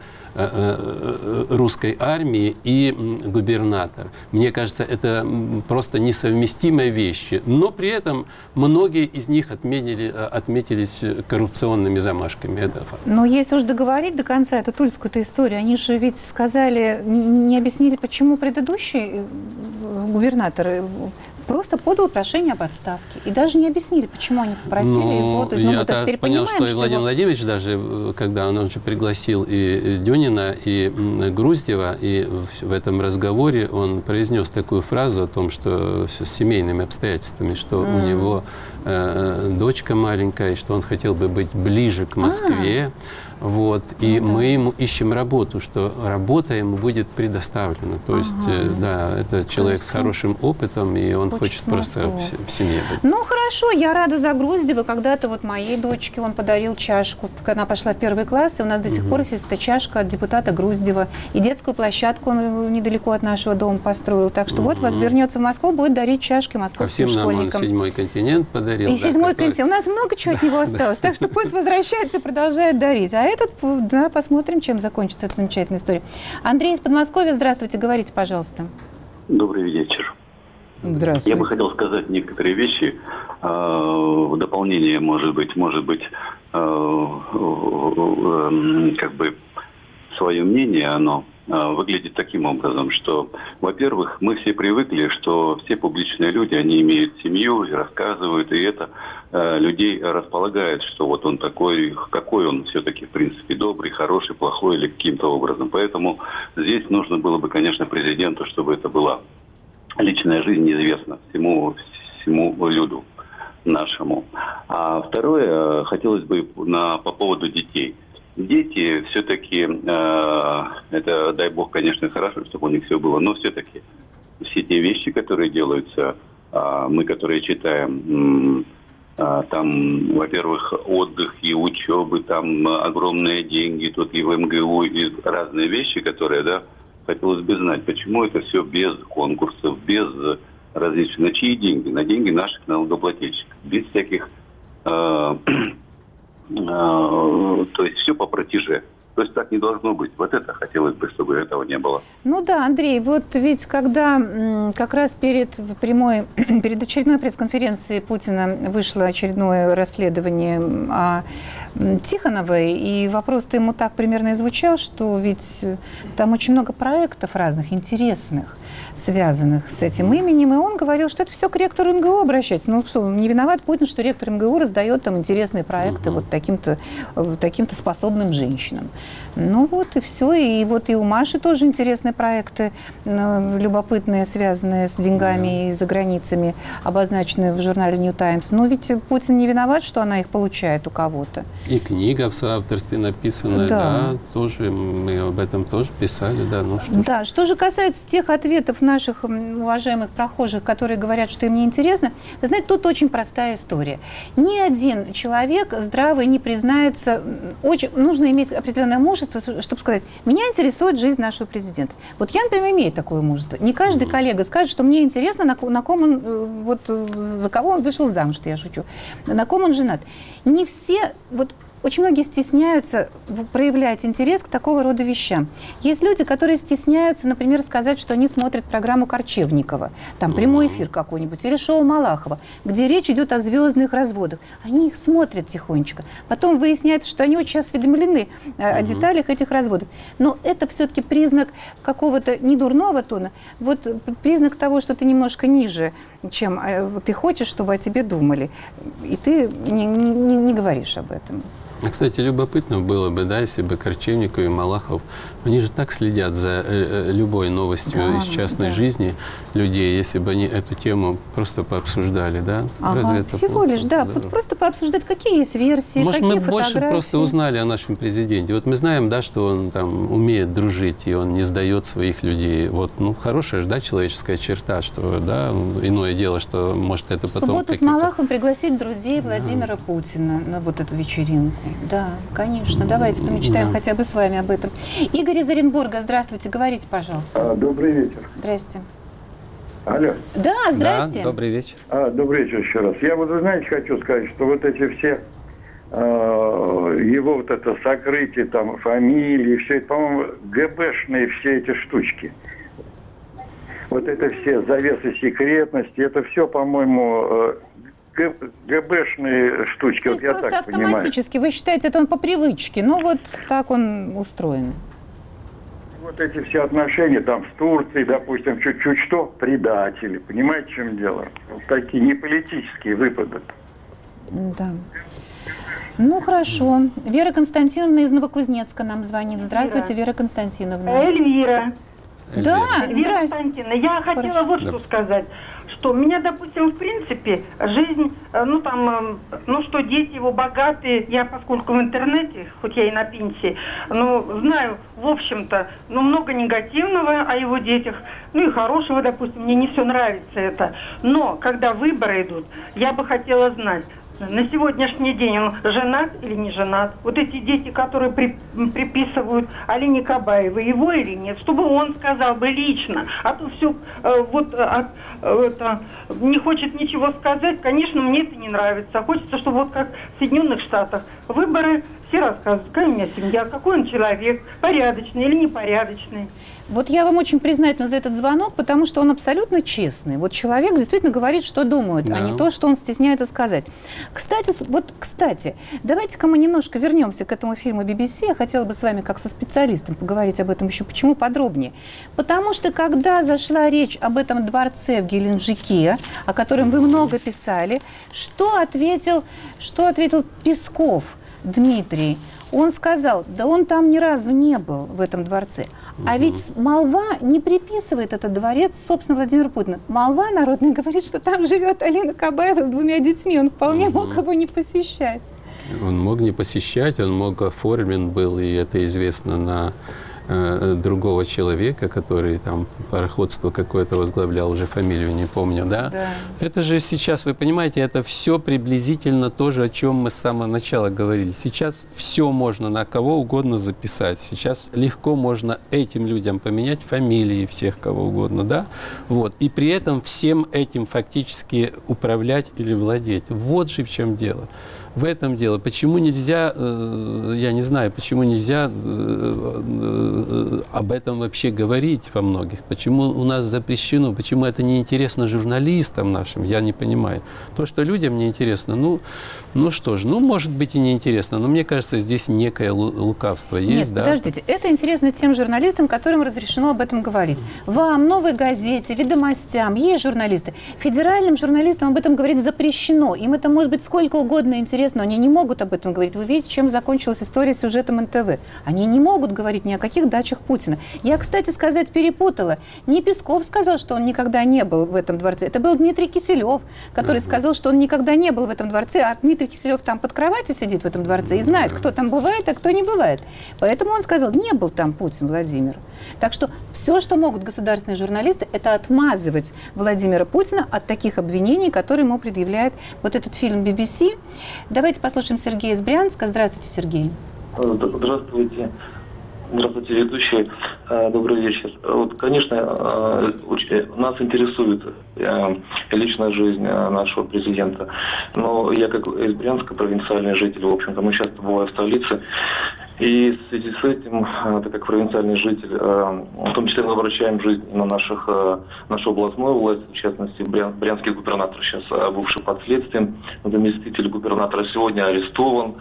русской армии и губернатор. Мне кажется, это просто несовместимые вещи. Но при этом многие из них отметили, отметились коррупционными замашками. Это факт. Но если уж договорить до конца эту тульскую-то историю, они же ведь сказали, не, не объяснили, почему предыдущий губернатор просто подал прошение об отставке. И даже не объяснили, почему они попросили ну, его. То есть, ну, я мы так так понял, что, что и Владимир его... Владимирович даже, когда он, он же пригласил и Дюнина, и Груздева, и в, в этом разговоре он произнес такую фразу о том, что с семейными обстоятельствами, что mm. у него э, дочка маленькая, и что он хотел бы быть ближе к Москве. А. Вот, и ну, да. мы ему ищем работу, что работа ему будет предоставлена. То ага. есть, да, это человек есть, с хорошим опытом, и он хочет, хочет просто в, в семье быть. Ну, хорошо, я рада за Груздева. Когда-то вот моей дочке он подарил чашку, когда она пошла в первый класс, и у нас до сих угу. пор есть эта чашка от депутата Груздева. И детскую площадку он недалеко от нашего дома построил. Так что угу. вот, вас вернется в Москву, будет дарить чашки московским школьникам. А всем нам он седьмой континент подарил. И да, седьмой который... континент. У нас много чего от него осталось. Так что пусть возвращается и продолжает дарить. А этот, да, посмотрим, чем закончится эта замечательная история. Андрей из Подмосковья, здравствуйте, говорите, пожалуйста. Добрый вечер. Здравствуйте. Я бы хотел сказать некоторые вещи, э, в дополнение, может быть, может быть, э, э, как бы свое мнение, оно э, выглядит таким образом, что, во-первых, мы все привыкли, что все публичные люди, они имеют семью и рассказывают, и это людей располагает, что вот он такой, какой он все-таки, в принципе, добрый, хороший, плохой или каким-то образом. Поэтому здесь нужно было бы, конечно, президенту, чтобы это была личная жизнь неизвестна всему, всему люду нашему. А второе, хотелось бы на, по поводу детей. Дети все-таки, э, это, дай бог, конечно, хорошо, чтобы у них все было, но все-таки все те вещи, которые делаются, э, мы, которые читаем, там, во-первых, отдых и учебы, там огромные деньги, тут и в эм гэ у, и разные вещи, которые, да, хотелось бы знать, почему это все без конкурсов, без различных, на чьи деньги, на деньги наших налогоплательщиков, без всяких, э, э, то есть все по протеже. То есть так не должно быть. Вот это хотелось бы, чтобы этого не было. Ну да, Андрей, вот ведь когда как раз перед прямой, перед очередной пресс-конференцией Путина вышло очередное расследование о Тихоновой, и вопрос-то ему так примерно и звучал, что ведь там очень много проектов разных, интересных, связанных с этим именем, и он говорил, что это все к ректору эм гэ у обращается. Ну что, не виноват Путин, что ректор эм гэ у раздает там интересные проекты угу. вот таким-то, таким-то способным женщинам. Ну вот и все. И вот и у Маши тоже интересные проекты, любопытные, связанные с деньгами и за границами, обозначенные в журнале New Times. Но ведь Путин не виноват, что она их получает у кого-то. И книга в соавторстве написанная, да. да, тоже мы об этом тоже писали, да. Ну, что да, что же касается тех ответов наших уважаемых прохожих, которые говорят, что им не интересно, вы знаете, тут очень простая история. Ни один человек здравый не признается, очень, нужно иметь определенное мужество, чтобы сказать, меня интересует жизнь нашего президента. Вот я, например, имею такое мужество. Не каждый mm-hmm. коллега скажет, что мне интересно, на, на ком он, вот, за кого он вышел замуж, что я шучу, на ком он женат. Не все, вот очень многие стесняются проявлять интерес к такого рода вещам. Есть люди, которые стесняются, например, сказать, что они смотрят программу Корчевникова, там прямой эфир какой-нибудь, или шоу Малахова, где речь идет о звездных разводах. Они их смотрят тихонечко. Потом выясняется, что они очень осведомлены о деталях этих разводов. Но это все-таки признак какого-то не дурного тона, вот признак того, что ты немножко ниже, чем ты хочешь, чтобы о тебе думали. И ты не, не, не говоришь об этом. Кстати, любопытно было бы, да, если бы Корчевников и Малахов, они же так следят за э, любой новостью да, из частной да. жизни людей, если бы они эту тему просто пообсуждали, да? Ага, разве это всего плохо? Лишь, да, да, просто пообсуждать, какие есть версии, может, какие мы фотографии. Больше просто узнали о нашем президенте. Вот мы знаем, да, что он там умеет дружить, и он не сдает своих людей. Вот, ну, хорошая же, да, человеческая черта, что, да, иное дело, что, может, это потом... В субботу с Малаховым пригласить друзей Владимира да. Путина на вот эту вечеринку. Да, конечно. Давайте помечтаем да. хотя бы с вами об этом. Игорь из Оренбурга, здравствуйте. Говорите, пожалуйста. А, добрый вечер. Здрасте. Алло. Да, здрасте. Да, добрый вечер. А, добрый вечер еще раз. Я вот, вы знаете, хочу сказать, что вот эти все э, его вот это сокрытие, там, фамилии, все это, по-моему, ГБшные все эти штучки. Вот это все завесы секретности, это все, по-моему... Э, ГБшные штучки, То вот я просто так понимаю. Автоматически, вы считаете, это он по привычке, ну вот так он устроен. Вот эти все отношения там с Турцией, допустим, чуть-чуть что, предатели, понимаете, в чем дело? Вот такие неполитические выпады. Да. Ну, хорошо. Вера Константиновна из Новокузнецка нам звонит. Здравствуйте, Вера, Вера Константиновна. Эльвира. Да, Эльвира Константиновна, я хотела Хорошо. вот что сказать. Что у меня, допустим, в принципе, жизнь, ну там, ну что дети его богатые, я поскольку в интернете, хоть я и на пенсии, но знаю, в общем-то, ну много негативного о его детях, ну и хорошего, допустим, мне не все нравится это. Но когда выборы идут, я бы хотела знать, на сегодняшний день он женат или не женат? Вот эти дети, которые при, приписывают Алине Кабаевой, его или нет? Чтобы он сказал бы лично. А то все э, вот э, э, это, не хочет ничего сказать. Конечно, мне это не нравится. Хочется, чтобы вот как в Соединенных Штатах выборы все рассказывают, какая у меня семья, какой он человек, порядочный или непорядочный. Вот я вам очень признательна за этот звонок, потому что он абсолютно честный. Вот человек действительно говорит, что думает, да. а не то, что он стесняется сказать. Кстати, вот, кстати, давайте-ка мы немножко вернемся к этому фильму би би си. Я хотела бы с вами, как со специалистом, поговорить об этом еще. Почему подробнее? Потому что, когда зашла речь об этом дворце в Геленджике, о котором вы много писали, что ответил, что ответил Песков Дмитрий? Он сказал, да он там ни разу не был, в этом дворце. А ведь молва не приписывает этот дворец, собственно, Владимиру Путину. Молва народная говорит, что там живет Алина Кабаева с двумя детьми. Он вполне угу. мог его не посещать. Он мог не посещать, он мог оформлен был, и это известно, на э, другого человека, который там пароходство какое-то возглавлял, уже фамилию не помню, да? Да. Это же сейчас, вы понимаете, это все приблизительно то же, о чем мы с самого начала говорили. Сейчас все можно на кого угодно записать. Сейчас легко можно этим людям поменять фамилии всех кого угодно, да? Вот. И при этом всем этим фактически управлять или владеть. Вот же в чем дело. В этом дело. Почему нельзя, э, я не знаю, почему нельзя э, э, об этом вообще говорить во многих? Почему у нас запрещено? Почему это не интересно журналистам нашим? Я не понимаю. То, что людям не интересно, ну, ну что ж, ну, может быть и не интересно, но мне кажется, здесь некое лукавство есть. Нет, да? подождите, это интересно тем журналистам, которым разрешено об этом говорить. Вам, Новой газете, Ведомостям, есть журналисты. Федеральным журналистам об этом говорить запрещено. Им это может быть сколько угодно интересно. Но они не могут об этом говорить. Вы видите, чем закончилась история с сюжетом эн тэ вэ. Они не могут говорить ни о каких дачах Путина. Я, кстати сказать, перепутала. Не Песков сказал, что он никогда не был в этом дворце. Это был Дмитрий Киселев, который uh-huh. сказал, что он никогда не был в этом дворце. А Дмитрий Киселев там под кроватью сидит в этом дворце и знает, кто там бывает, а кто не бывает. Поэтому он сказал, не был там Путин, Владимир. Так что все, что могут государственные журналисты, это отмазывать Владимира Путина от таких обвинений, которые ему предъявляет вот этот фильм би би си. Давайте послушаем Сергея из Брянска. Здравствуйте, Сергей. Здравствуйте. Здравствуйте, ведущий. Добрый вечер. Вот, конечно, нас интересует личная жизнь нашего президента. Но я, как из Брянска, провинциальный житель, в общем-то, мы часто бываем в столице. И в связи с этим, так как провинциальный житель, в том числе мы обращаем жизнь на наших, нашу областную власть, в частности, брянский губернатор сейчас бывший под следствием, заместитель губернатора сегодня арестован.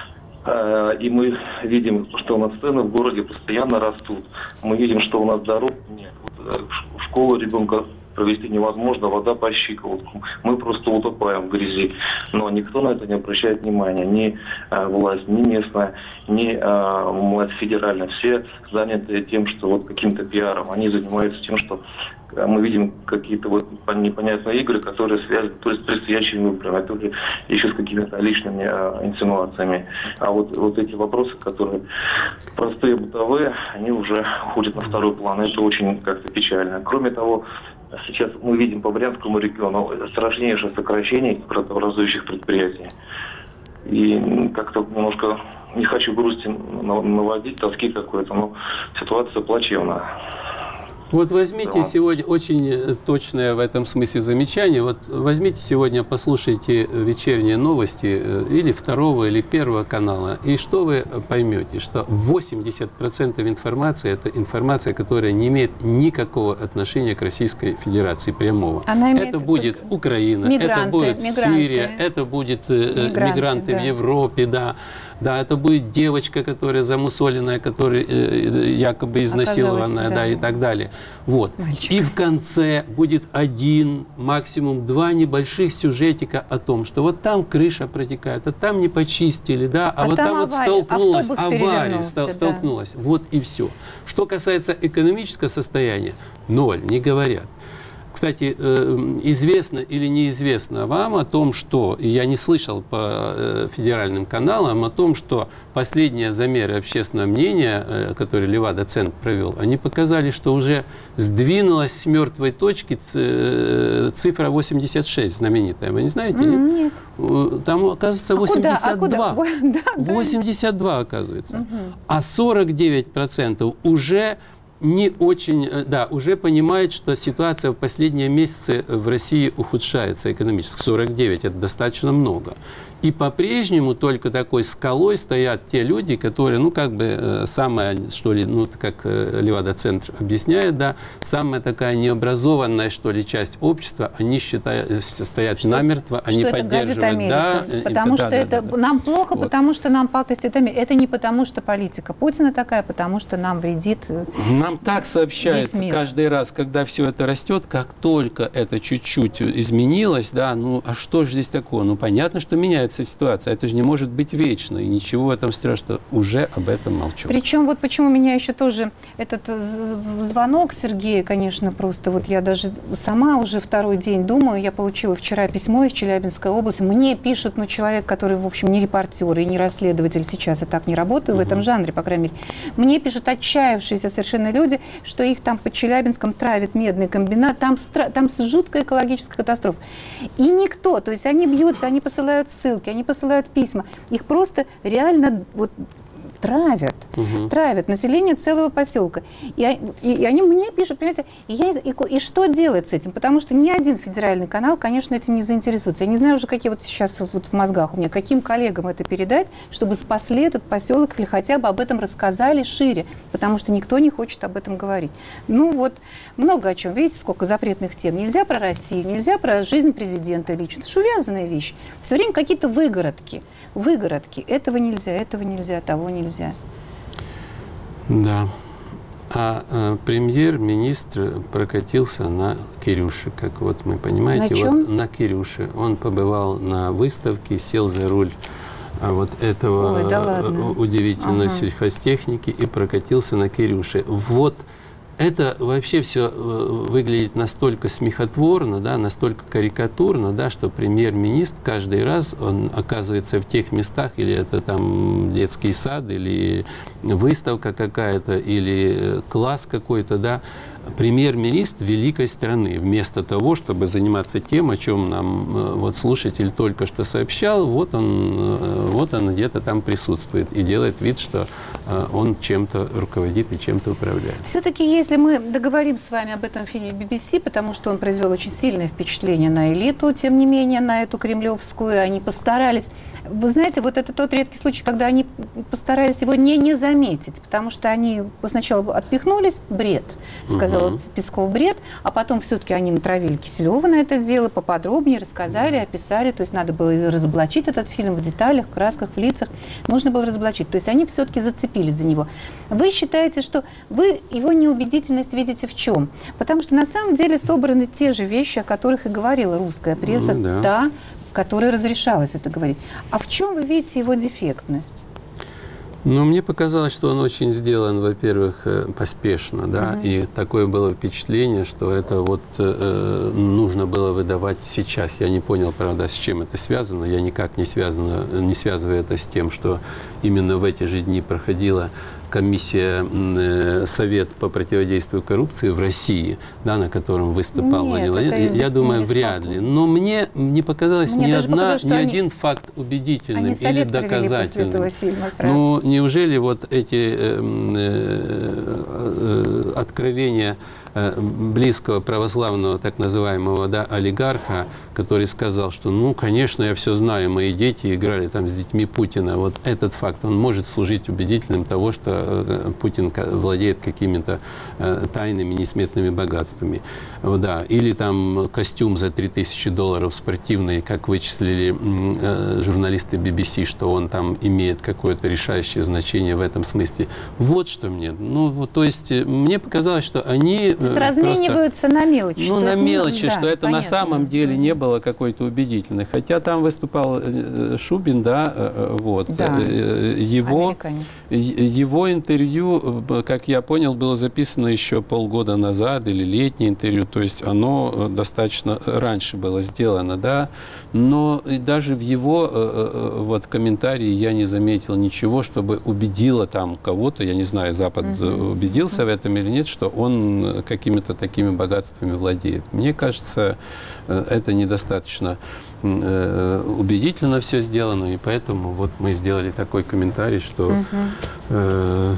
И мы видим, что у нас цены в городе постоянно растут. Мы видим, что у нас дорог нет. Вот в школу ребенка провести невозможно, вода по щиколотку. Мы просто утопаем в грязи. Но никто на это не обращает внимания. Ни э, власть, ни местная, ни э, власть федеральная. Все заняты тем, что вот каким-то пиаром. Они занимаются тем, что мы видим какие-то вот непонятные игры, которые связаны то есть с предстоящими выборами, то ли еще с какими-то личными э, инсинуациями. А вот, вот эти вопросы, которые простые, бытовые, они уже уходят на второй план. Это очень как-то печально. Кроме того, сейчас мы видим по Брянскому региону страшнейшее сокращение градообразующих предприятий. И как-то немножко не хочу грусти наводить, тоски какой-то, но ситуация плачевная. Вот возьмите сегодня, очень точное в этом смысле замечание, вот возьмите сегодня, послушайте вечерние новости или второго, или первого канала, и что вы поймете, что восемьдесят процентов информации – это информация, которая не имеет никакого отношения к Российской Федерации прямого. Это будет Украина, мигранты, это будет мигранты. Сирия, это будет мигранты, мигранты да. в Европе, да. Да, это будет девочка, которая замусоленная, которая э, якобы изнасилованная, да. Да, и так далее. Вот. Мальчик. И в конце будет один, максимум два небольших сюжетика о том, что вот там крыша протекает, а там не почистили, да, а, а вот там, там вот столкнулась, авария стол, да. столкнулась. Вот и все. Что касается экономического состояния, ноль, не говорят. Кстати, известно или неизвестно вам о том, что, и я не слышал по федеральным каналам, о том, что последние замеры общественного мнения, которые Левада-центр провел, они показали, что уже сдвинулась с мертвой точки цифра восемьдесят шесть знаменитая. Вы не знаете? Mm, нет. Там, оказывается, восемьдесят два. А куда? А куда? восемьдесят два, оказывается. Угу. А сорок девять процентов уже... не очень, да, уже понимает, что ситуация в последние месяцы в России ухудшается экономически. сорок девять – это достаточно много. И по-прежнему только такой скалой стоят те люди, которые, ну, как бы, самая, что ли, ну, как Левада-центр объясняет, да, самая такая необразованная, что ли, часть общества, они считают, стоят что, намертво, они поддерживают, да. Потому и, что да, это да, да, нам плохо, вот. Потому что нам пакостит Америка. Это не потому, что политика Путина такая, потому что нам вредит Нам так сообщают каждый раз, когда все это растет, как только это чуть-чуть изменилось, да, ну, а что же здесь такое? Ну, понятно, что меняется ситуация. Это же не может быть вечно. И ничего в этом страшного. Уже об этом молчу. Причем вот почему меня еще тоже этот звонок Сергея, конечно, просто вот я даже сама уже второй день думаю, я получила вчера письмо из Челябинской области. Мне пишут, ну, человек, который, в общем, не репортер и не расследователь, сейчас я так не работаю угу. в этом жанре, по крайней мере. Мне пишут отчаявшиеся совершенно люди, что их там под Челябинском травит медный комбинат, там, там жуткая экологическая катастрофа. И никто, то есть они бьются, они посылают ссылки, они посылают письма. Их просто реально вот травят, угу. травят население целого поселка. И, и, и они мне пишут, понимаете, и, я, и, и что делать с этим? Потому что ни один федеральный канал, конечно, этим не заинтересуется. Я не знаю уже, какие вот сейчас вот, вот в мозгах у меня, каким коллегам это передать, чтобы спасли этот поселок или хотя бы об этом рассказали шире, потому что никто не хочет об этом говорить. Ну вот, много о чем. Видите, сколько запретных тем. Нельзя про Россию, нельзя про жизнь президента лично. Это же увязанные вещи. Все время какие-то выгородки. Выгородки. Этого нельзя, этого нельзя, того нельзя. Да. А, а премьер-министр прокатился на Кирюше, как вот мы понимаете, на, вот на Кирюше. Он побывал на выставке, сел за руль а, вот этого Ой, да удивительной ага. сельхозтехники и прокатился на Кирюше. Вот это вообще все выглядит настолько смехотворно, да, настолько карикатурно, да, что премьер-министр каждый раз он оказывается в тех местах, или это там детский сад, или выставка какая-то, или класс какой-то, да, премьер-министр великой страны, вместо того, чтобы заниматься тем, о чем нам вот слушатель только что сообщал, вот он, вот он где-то там присутствует и делает вид, что он чем-то руководит и чем-то управляет. Все-таки, если мы договорим с вами об этом фильме би би си, потому что он произвел очень сильное впечатление на элиту, тем не менее, на эту кремлевскую, они постарались. Вы знаете, вот это тот редкий случай, когда они постарались его не, не заметить, потому что они сначала отпихнулись, бред, сказал угу. Песков, бред, а потом все-таки они натравили Киселева на это дело, поподробнее рассказали, описали, то есть надо было разоблачить этот фильм в деталях, в красках, в лицах, нужно было разоблачить, то есть они все-таки зацепились за него. Вы считаете, что вы его неубедительность видите в чем? Потому что на самом деле собраны те же вещи, о которых и говорила русская пресса, ну, да. та, в которой разрешалось это говорить. А в чем вы видите его дефектность? Ну, мне показалось, что он очень сделан, во-первых, поспешно, да, mm-hmm. и такое было впечатление, что это вот э, нужно было выдавать сейчас. Я не понял, правда, с чем это связано. Я никак не связано, не связываю это с тем, что именно в эти же дни проходила комиссия, э, Совет по противодействию коррупции в России, да, на котором выступал Владимир Владимирович. Я думаю, вряд ли. Но мне не показалось мне ни, одна, ни они, один факт убедительным или доказательным. Ну, неужели вот эти э, э, э, откровения э, близкого православного так называемого, да, олигарха, который сказал, что, ну, конечно, я все знаю, мои дети играли там с детьми Путина. Вот этот факт, он может служить убедительным того, что Путин владеет какими-то тайными, несметными богатствами. Да. Или там костюм за три тысячи долларов спортивный, как вычислили журналисты би би си, что он там имеет какое-то решающее значение в этом смысле. Вот что мне. Ну, вот, то есть мне показалось, что они то есть размениваются просто, на мелочи. Ну, на есть, мелочи, да, что это понятно. На самом деле не было какой-то убедительной. Хотя там выступал Шубин, да, вот. Да. Его, его интервью, как я понял, было записано еще полгода назад, или летнее интервью, то есть оно достаточно раньше было сделано, да, но даже в его вот комментарии я не заметил ничего, чтобы убедило там кого-то, я не знаю, Запад uh-huh. убедился uh-huh. в этом или нет, что он какими-то такими богатствами владеет. Мне кажется, это недостаточно убедительно все сделано, и поэтому вот мы сделали такой комментарий, что uh-huh. э,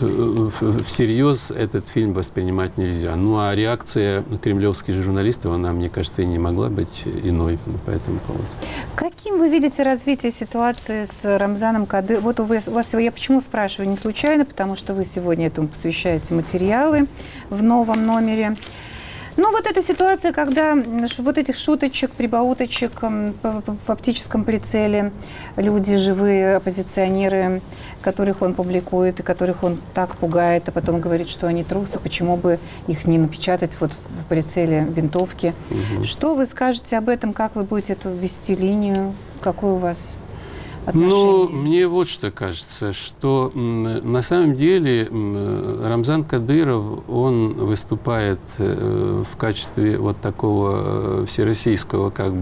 всерьез этот фильм воспринимать нельзя. Ну, а реакция кремлевских журналистов, она, мне кажется, и не могла быть иной по этому поводу. Каким вы видите развитие ситуации с Рамзаном Кадыровым? Вот у вас, у вас, я почему спрашиваю, не случайно, потому что вы сегодня этому посвящаете материалы в новом номере. Ну, вот эта ситуация, когда вот этих шуточек, прибауточек в оптическом прицеле, люди, живые оппозиционеры, которых он публикует и которых он так пугает, а потом говорит, что они трусы, почему бы их не напечатать вот в прицеле винтовки. Угу. Что вы скажете об этом, как вы будете эту вести линию, какой у вас отношение? Ну, мне вот что кажется, что на самом деле Рамзан Кадыров, он выступает в качестве вот такого всероссийского как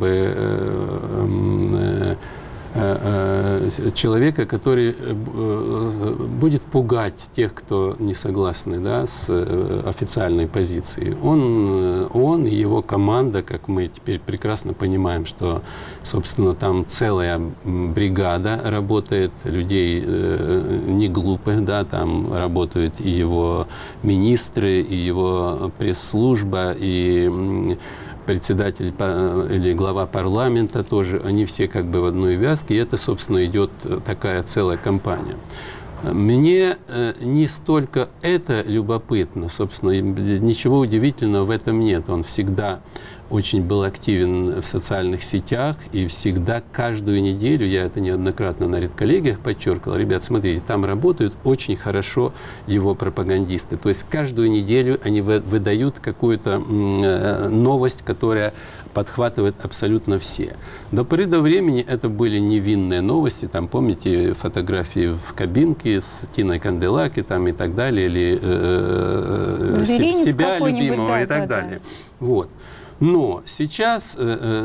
бы человека, который будет пугать тех, кто не согласны, да, с официальной позицией. Он, он и его команда, как мы теперь прекрасно понимаем, что, собственно, там целая бригада работает, людей не глупых, да, там работают и его министры, и его пресс-служба, и председатель или глава парламента тоже, они все как бы в одной вязке, и это, собственно, идет такая целая кампания. Мне не столько это любопытно, собственно, ничего удивительного в этом нет. Он всегда очень был активен в социальных сетях, и всегда, каждую неделю, я это неоднократно на редколлегиях подчеркивал, ребят, смотрите, там работают очень хорошо его пропагандисты. То есть каждую неделю они выдают какую-то новость, которая подхватывает абсолютно все. До поры до времени это были невинные новости, там, помните, фотографии в кабинке с Тиной Канделаки там, и так далее, или э, себя любимого, да, и так да, далее. Да. Вот. Но сейчас,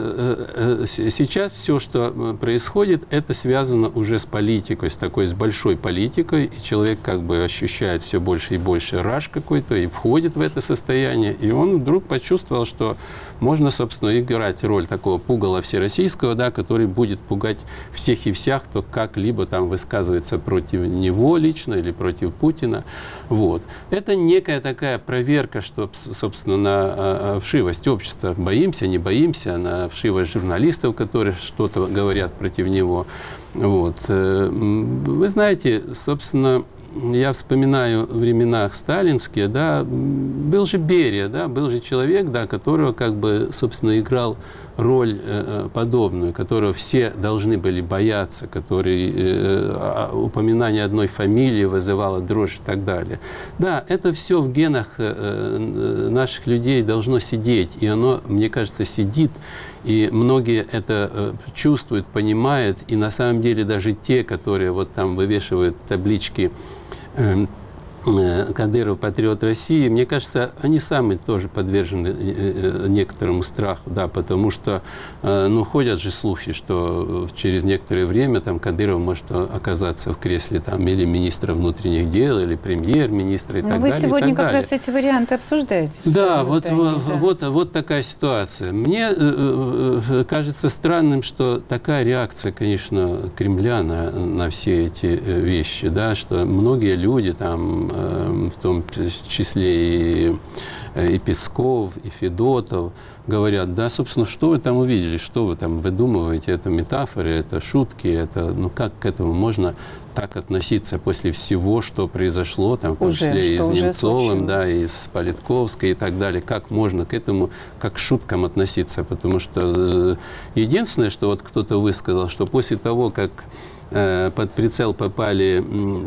сейчас все, что происходит, это связано уже с политикой, с такой, с большой политикой, и человек как бы ощущает все больше и больше раж какой-то, и входит в это состояние, и он вдруг почувствовал, что можно, собственно, играть роль такого пугала всероссийского, да, который будет пугать всех и всех, кто как-либо там высказывается против него лично или против Путина. Вот. Это некая такая проверка, что, собственно, на вшивость общества, боимся, не боимся, на вшивость журналистов, которые что-то говорят против него. Вот. Вы знаете, собственно, я вспоминаю времена сталинские, да, был же Берия, да, был же человек, да, которого как бы, собственно, играл роль э, подобную, которого все должны были бояться, который э, упоминание одной фамилии вызывало дрожь и так далее. Да, это все в генах э, наших людей должно сидеть, и оно, мне кажется, сидит, и многие это э, чувствуют, понимают, и на самом деле даже те, которые вот там вывешивают таблички э, Кадыров патриот России, мне кажется, они сами тоже подвержены некоторому страху, да, потому что, ну, ходят же слухи, что через некоторое время там Кадыров может оказаться в кресле там или министра внутренних дел, или премьер-министра и Но так вы далее. Вы сегодня как далее. раз эти варианты обсуждаете. Да, вот, да. Вот, вот такая ситуация. Мне э, кажется странным, что такая реакция, конечно, Кремля на, на все эти вещи, да, что многие люди там, в том числе и, и Песков, и Федотов, говорят, да, собственно, что вы там увидели, что вы там выдумываете, это метафоры, это шутки, это, ну, как к этому можно так относиться после всего, что произошло, там, в том уже, числе и с Немцовым, да, случилось. и с Политковской и так далее, как можно к этому, как к шуткам относиться, потому что единственное, что вот кто-то высказал, что после того, как э, под прицел попали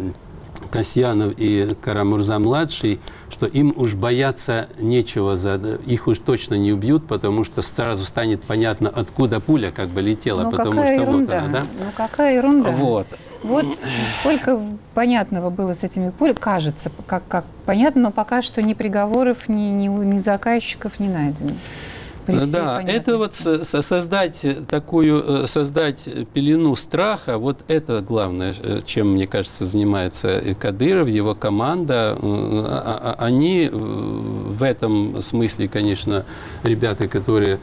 Касьянов и Карамурза-младший, что им уж бояться нечего, их уж точно не убьют, потому что сразу станет понятно, откуда пуля как бы летела, ну, потому что ерунда. вот она, да? Ну какая ерунда. Вот. Вот сколько понятного было с этими пулями, кажется, как, как понятно, но пока что ни приговоров, ни, ни, ни заказчиков не найдено. Да, это вот создать такую, создать пелену страха, вот это главное, чем, мне кажется, занимается Кадыров, его команда. Они в этом смысле, конечно, ребята, которые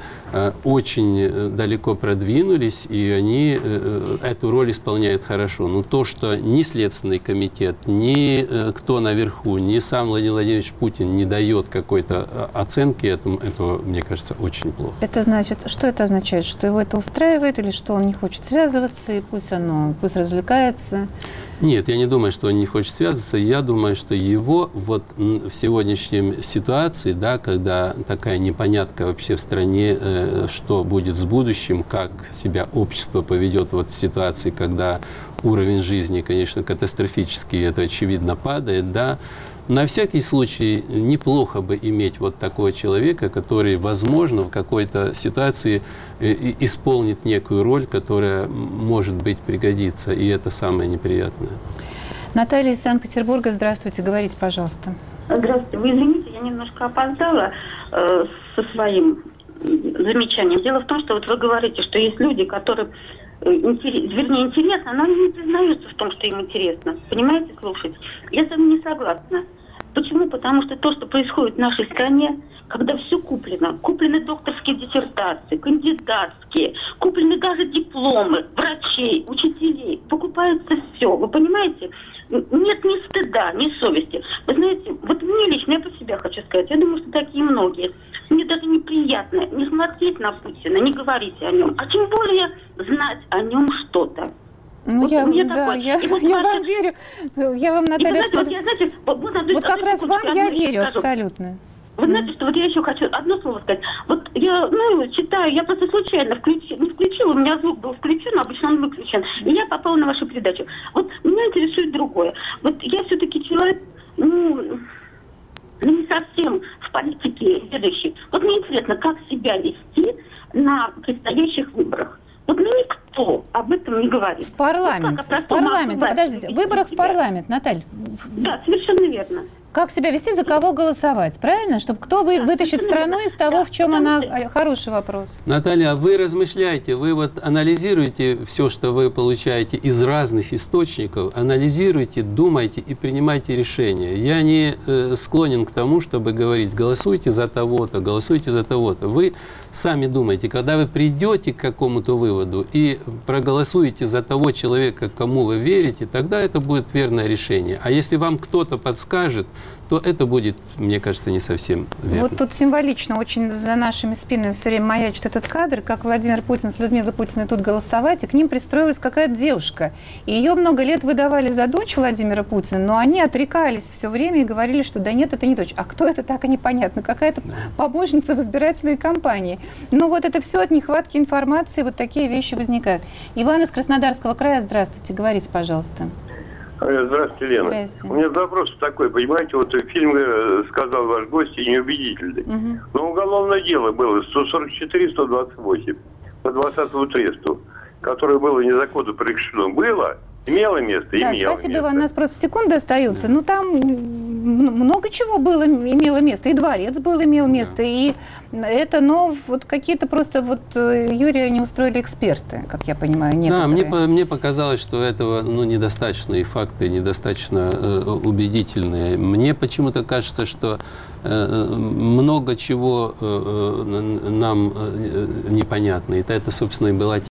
очень далеко продвинулись, и они эту роль исполняют хорошо. Но то, что ни Следственный комитет, ни кто наверху, ни сам Владимир Владимирович Путин не дает какой-то оценки этому, это, мне кажется, очень очень плохо. Это значит, что это означает? Что его это устраивает или что он не хочет связываться, и пусть оно, пусть развлекается? Нет, я не думаю, что он не хочет связываться. Я думаю, что его вот в сегодняшней ситуации, да, когда такая непонятка вообще в стране, э, что будет с будущим, как себя общество поведет вот в ситуации, когда уровень жизни, конечно, катастрофически, это очевидно падает, да. На всякий случай неплохо бы иметь вот такого человека, который, возможно, в какой-то ситуации исполнит некую роль, которая, может быть, пригодится, и это самое неприятное. Наталья из Санкт-Петербурга, здравствуйте, говорите, пожалуйста. Здравствуйте, вы извините, я немножко опоздала э, со своим замечанием. Дело в том, что вот вы говорите, что есть люди, которые, э, интерес, вернее, интересно, но они не признаются в том, что им интересно. Понимаете, слушать? Я с вами не согласна. Почему? Потому что то, что происходит в нашей стране, когда все куплено, куплены докторские диссертации, кандидатские, куплены даже дипломы врачей, учителей, покупается все. Вы понимаете? Нет ни стыда, ни совести. Вы знаете, вот мне лично, я по себе хочу сказать, я думаю, что такие многие. Мне даже неприятно не смотреть на Путина, не говорить о нем, а тем более знать о нем что-то. Ну, вот я, да, такой. я, вот я вам верю. Я вам, Наталья, знаете, вот, я, знаете, вот, вот, вот как раз вам я верю скажу. Абсолютно. Вы знаете, что вот я еще хочу одно слово сказать. Вот я, ну, читаю, я просто случайно включи, не включила, у меня звук был включен, обычно он выключен. И я попала на вашу передачу. Вот меня интересует другое. Вот я все-таки человек, ну, ну, не совсем в политике ведущий. Вот мне интересно, как себя вести на предстоящих выборах. Вот ну, никто об этом не говорит. В парламент. Вот в парламент. Подождите, в выборах в парламент, Наталья. Да, совершенно верно. Как себя вести, за кого голосовать, правильно? Чтобы кто вы, вытащит страну из того, в чем она... Хороший вопрос. Наталья, вы размышляйте, вы вот анализируете все, что вы получаете из разных источников, анализируйте, думайте и принимайте решения. Я не э, склонен к тому, чтобы говорить, голосуйте за того-то, голосуйте за того-то. Вы сами думайте, когда вы придете к какому-то выводу и проголосуете за того человека, кому вы верите, тогда это будет верное решение. А если вам кто-то подскажет, то это будет, мне кажется, не совсем верно. Вот тут символично очень за нашими спинами все время маячит этот кадр, как Владимир Путин с Людмилой Путиной тут голосовать, и к ним пристроилась какая-то девушка. И ее много лет выдавали за дочь Владимира Путина, но они отрекались все время и говорили, что да нет, это не дочь. А кто это, так и непонятно. Какая-то побочница в избирательной кампании. Ну вот это все от нехватки информации, вот такие вещи возникают. Иван из Краснодарского края, здравствуйте, говорите, пожалуйста. Здравствуйте, Лена. Здравствуйте. У меня вопрос такой, понимаете, вот фильм, сказал ваш гость, неубедительный. Угу. Но уголовное дело было сто сорок четыре сто двадцать восемь по двадцатому тресту, которое было незаконно прекращено. Было, имело место, да, имело спасибо, место. Иван, у нас просто секунды остаются. Ну, там много чего было, имело место. И дворец был, имел место. Да. И это, но вот какие-то просто вот Юрия не устроили эксперты, как я понимаю, некоторые. Да, мне, мне показалось, что этого ну, недостаточно, и факты недостаточно э, убедительные. Мне почему-то кажется, что э, много чего э, нам э, непонятно. И это, собственно, и была